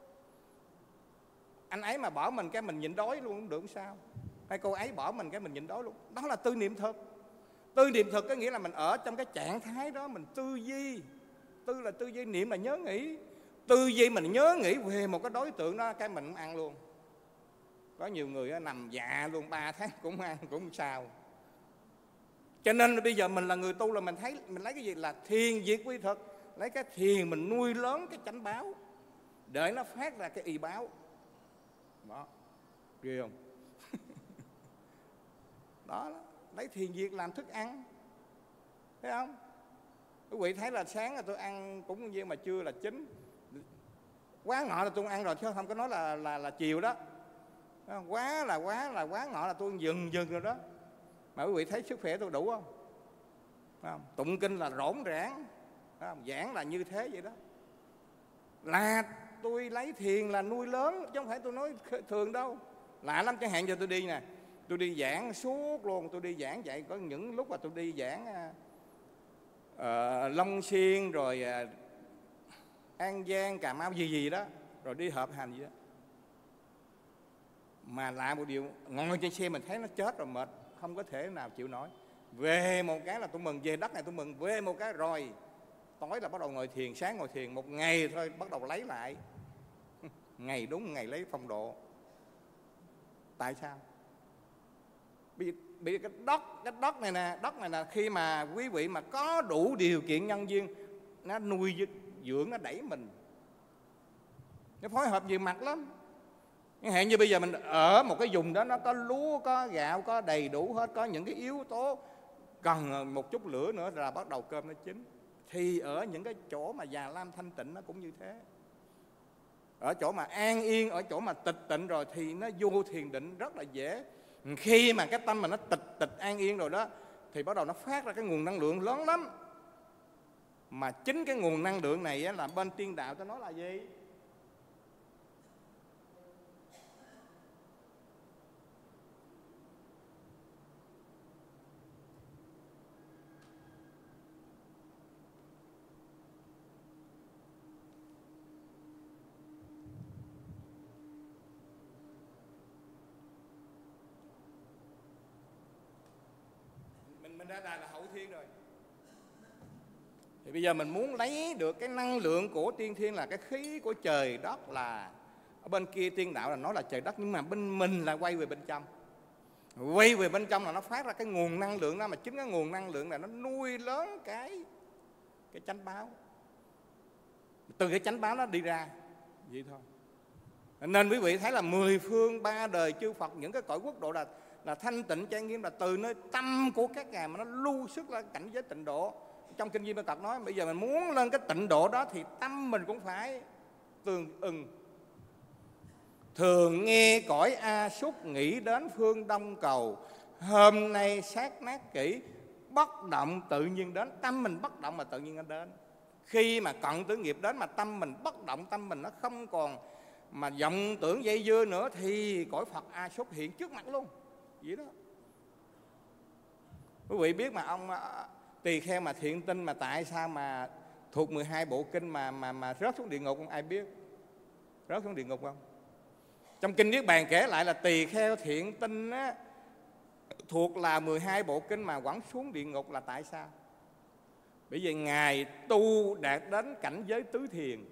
Anh ấy mà bỏ mình cái mình nhịn đói luôn cũng được sao? Hay cô ấy bỏ mình cái mình nhịn đói luôn. Đó là tư niệm thực. Tư niệm thực có nghĩa là mình ở trong cái trạng thái đó, mình tư duy. Tư là tư duy, niệm là nhớ nghĩ. Tư duy mình nhớ nghĩ về một cái đối tượng đó, cái mình ăn luôn. Có nhiều người nằm dạ luôn 3 tháng cũng ăn, cũng sao. Cho nên bây giờ mình là người tu là mình thấy, mình lấy cái gì là thiền diệt quy thực. Lấy cái thiền mình nuôi lớn cái chánh báo, để nó phát ra cái y báo. Đó, ghê không? Đó, lấy thiền diệt làm thức ăn. Thấy không? Quý vị thấy là sáng là tôi ăn cũng như mà trưa là chín. Quá ngọ là tôi ăn rồi chứ không có nói là chiều đó. Quá ngọ là tôi dừng rồi đó. Mà quý vị thấy sức khỏe tôi đủ không? Tụng kinh là rỗn rãng, giảng là như thế vậy đó. Là tôi lấy thiền là nuôi lớn, chứ không phải tôi nói thường đâu. Lạ lắm, chẳng hạn giờ tôi đi nè, tôi đi giảng suốt luôn, tôi đi giảng vậy. Có những lúc mà tôi đi giảng Long Xuyên rồi An Giang, Cà Mau gì đó, rồi đi họp hành gì đó. Mà lạ một điều, ngồi trên xe mình thấy nó chết rồi, mệt, không có thể nào chịu nổi. Về một cái là tôi mừng, về đất này tôi mừng, về một cái rồi tối là bắt đầu ngồi thiền, sáng ngồi thiền một ngày thôi bắt đầu lấy lại. Ngày đúng ngày lấy phong độ. Tại sao? Bị cái đất này nè, khi mà quý vị mà có đủ điều kiện nhân duyên, nó nuôi dưỡng, nó đẩy mình, nó phối hợp nhiều mặt lắm. Chẳng hạn như bây giờ mình ở một cái vùng đó, nó có lúa, có gạo, có đầy đủ hết, có những cái yếu tố, cần một chút lửa nữa là bắt đầu cơm nó chín. Thì ở những cái chỗ mà Già Lam thanh tịnh nó cũng như thế. Ở chỗ mà an yên, ở chỗ mà tịch tịnh rồi thì nó vô thiền định rất là dễ. Khi mà cái tâm mà nó tịch an yên rồi đó, thì bắt đầu nó phát ra cái nguồn năng lượng lớn lắm. Mà chính cái nguồn năng lượng này là bên tiên đạo ta nói là gì? Mình ra đài là hậu thiên rồi. Thì bây giờ mình muốn lấy được cái năng lượng của tiên thiên là cái khí của trời đất, là ở bên kia tiên đạo là nói là trời đất, nhưng mà bên mình là quay về bên trong. Quay về bên trong là nó phát ra cái nguồn năng lượng đó, mà chính cái nguồn năng lượng này nó nuôi lớn cái chánh báo. Từ cái chánh báo nó đi ra vậy thôi. Nên quý vị thấy là 10 phương 3 đời chư Phật, những cái cõi quốc độ là thanh tịnh trang nghiêm, là từ nơi tâm của các ngài mà nó lưu xuất lên cảnh giới tịnh độ. Trong kinh Di Mê Tật nói bây giờ mình muốn lên cái tịnh độ đó thì tâm mình cũng phải tương ưng. Thường nghe cõi A Súc nghĩ đến phương Đông cầu, hôm nay sát nát kỹ, bất động tự nhiên đến. Tâm mình bất động mà tự nhiên nó đến. Khi mà cận tử nghiệp đến mà tâm mình bất động, tâm mình nó không còn mà vọng tưởng dây dưa nữa, thì cõi Phật A Súc hiện trước mặt luôn. Vậy đó. Quý vị biết mà ông Tỳ Kheo mà Thiện Tinh mà tại sao mà thuộc 12 bộ kinh mà rớt xuống địa ngục không? Ai biết? Rớt xuống địa ngục không? Trong kinh Niết Bàn kể lại là Tỳ Kheo Thiện Tinh á, thuộc là 12 bộ kinh mà quẳng xuống địa ngục là tại sao? Bởi vì ngài tu đạt đến cảnh giới tứ thiền,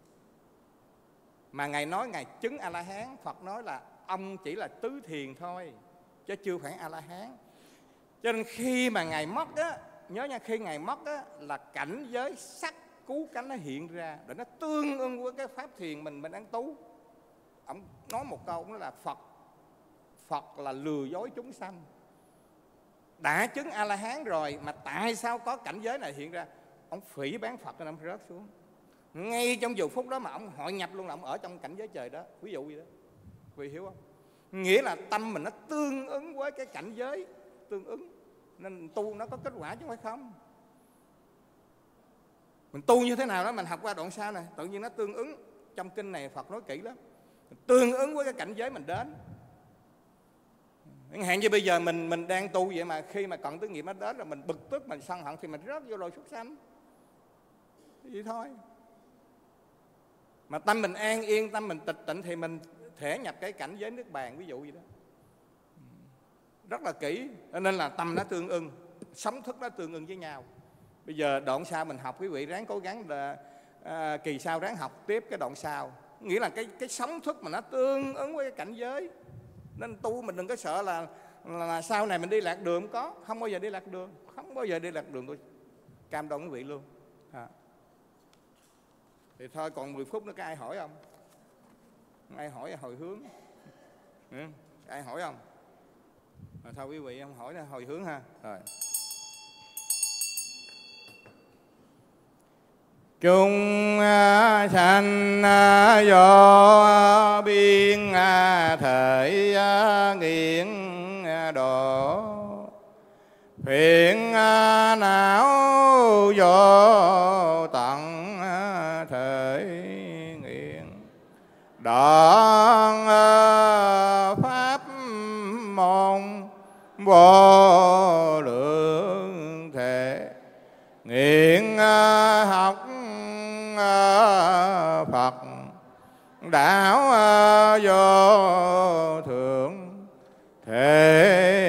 mà ngài nói ngài chứng A La Hán. Phật nói là ông chỉ là tứ thiền thôi, chứ chưa phải A La Hán. Cho nên khi mà ngài mất á, nhớ nha, khi ngài mất á là cảnh giới sắc cứu cánh nó hiện ra để nó tương ưng với cái pháp thiền mình đang tu. Ông nói một câu đó là Phật là lừa dối chúng sanh. Đã chứng A-la-hán rồi mà tại sao có cảnh giới này hiện ra? Ông phỉ bán Phật nên ông rớt xuống. Ngay trong giờ phút đó mà ông hội nhập luôn, là ông ở trong cảnh giới trời đó. Ví dụ gì đó, quý vị hiểu không? Nghĩa là tâm mình nó tương ứng với cái cảnh giới tương ứng, nên tu nó có kết quả chứ không phải không. Mình tu như thế nào đó, mình học qua đoạn sau này, tự nhiên nó tương ứng. Trong kinh này Phật nói kỹ lắm, tương ứng với cái cảnh giới mình đến. Chẳng hạn như bây giờ mình đang tu vậy mà khi mà cận tứ nghiệp nó đến rồi mình bực tức, mình sân hận thì mình rớt vô loài súc sanh. Vậy thôi. Mà tâm mình an yên, tâm mình tịch tịnh thì mình thể nhập cái cảnh giới nước bàn, ví dụ vậy đó. Rất là kỹ, nên là tâm nó tương ưng, sống thức nó tương ưng với nhau. Bây giờ đoạn sau mình học, quý vị ráng cố gắng là kỳ sau ráng học tiếp cái đoạn sau. Nghĩa là cái sống thức mà nó tương ứng với cái cảnh giới. Nên tu mình đừng có sợ là sau này mình đi lạc đường. Không bao giờ đi lạc đường. Không bao giờ đi lạc đường, tôi cam đoan quý vị luôn. Thì thôi còn 10 phút nữa có ai hỏi không? Ai hỏi hồi hướng? Ai hỏi không? Thôi quý vị không hỏi là hồi hướng ha. Rồi. Chúng sanh do biên thể nghiện độ, phiền não do tận thể nghiện, đoạn pháp môn vô lượng thể, nghiện học Phật đạo vô thượng thể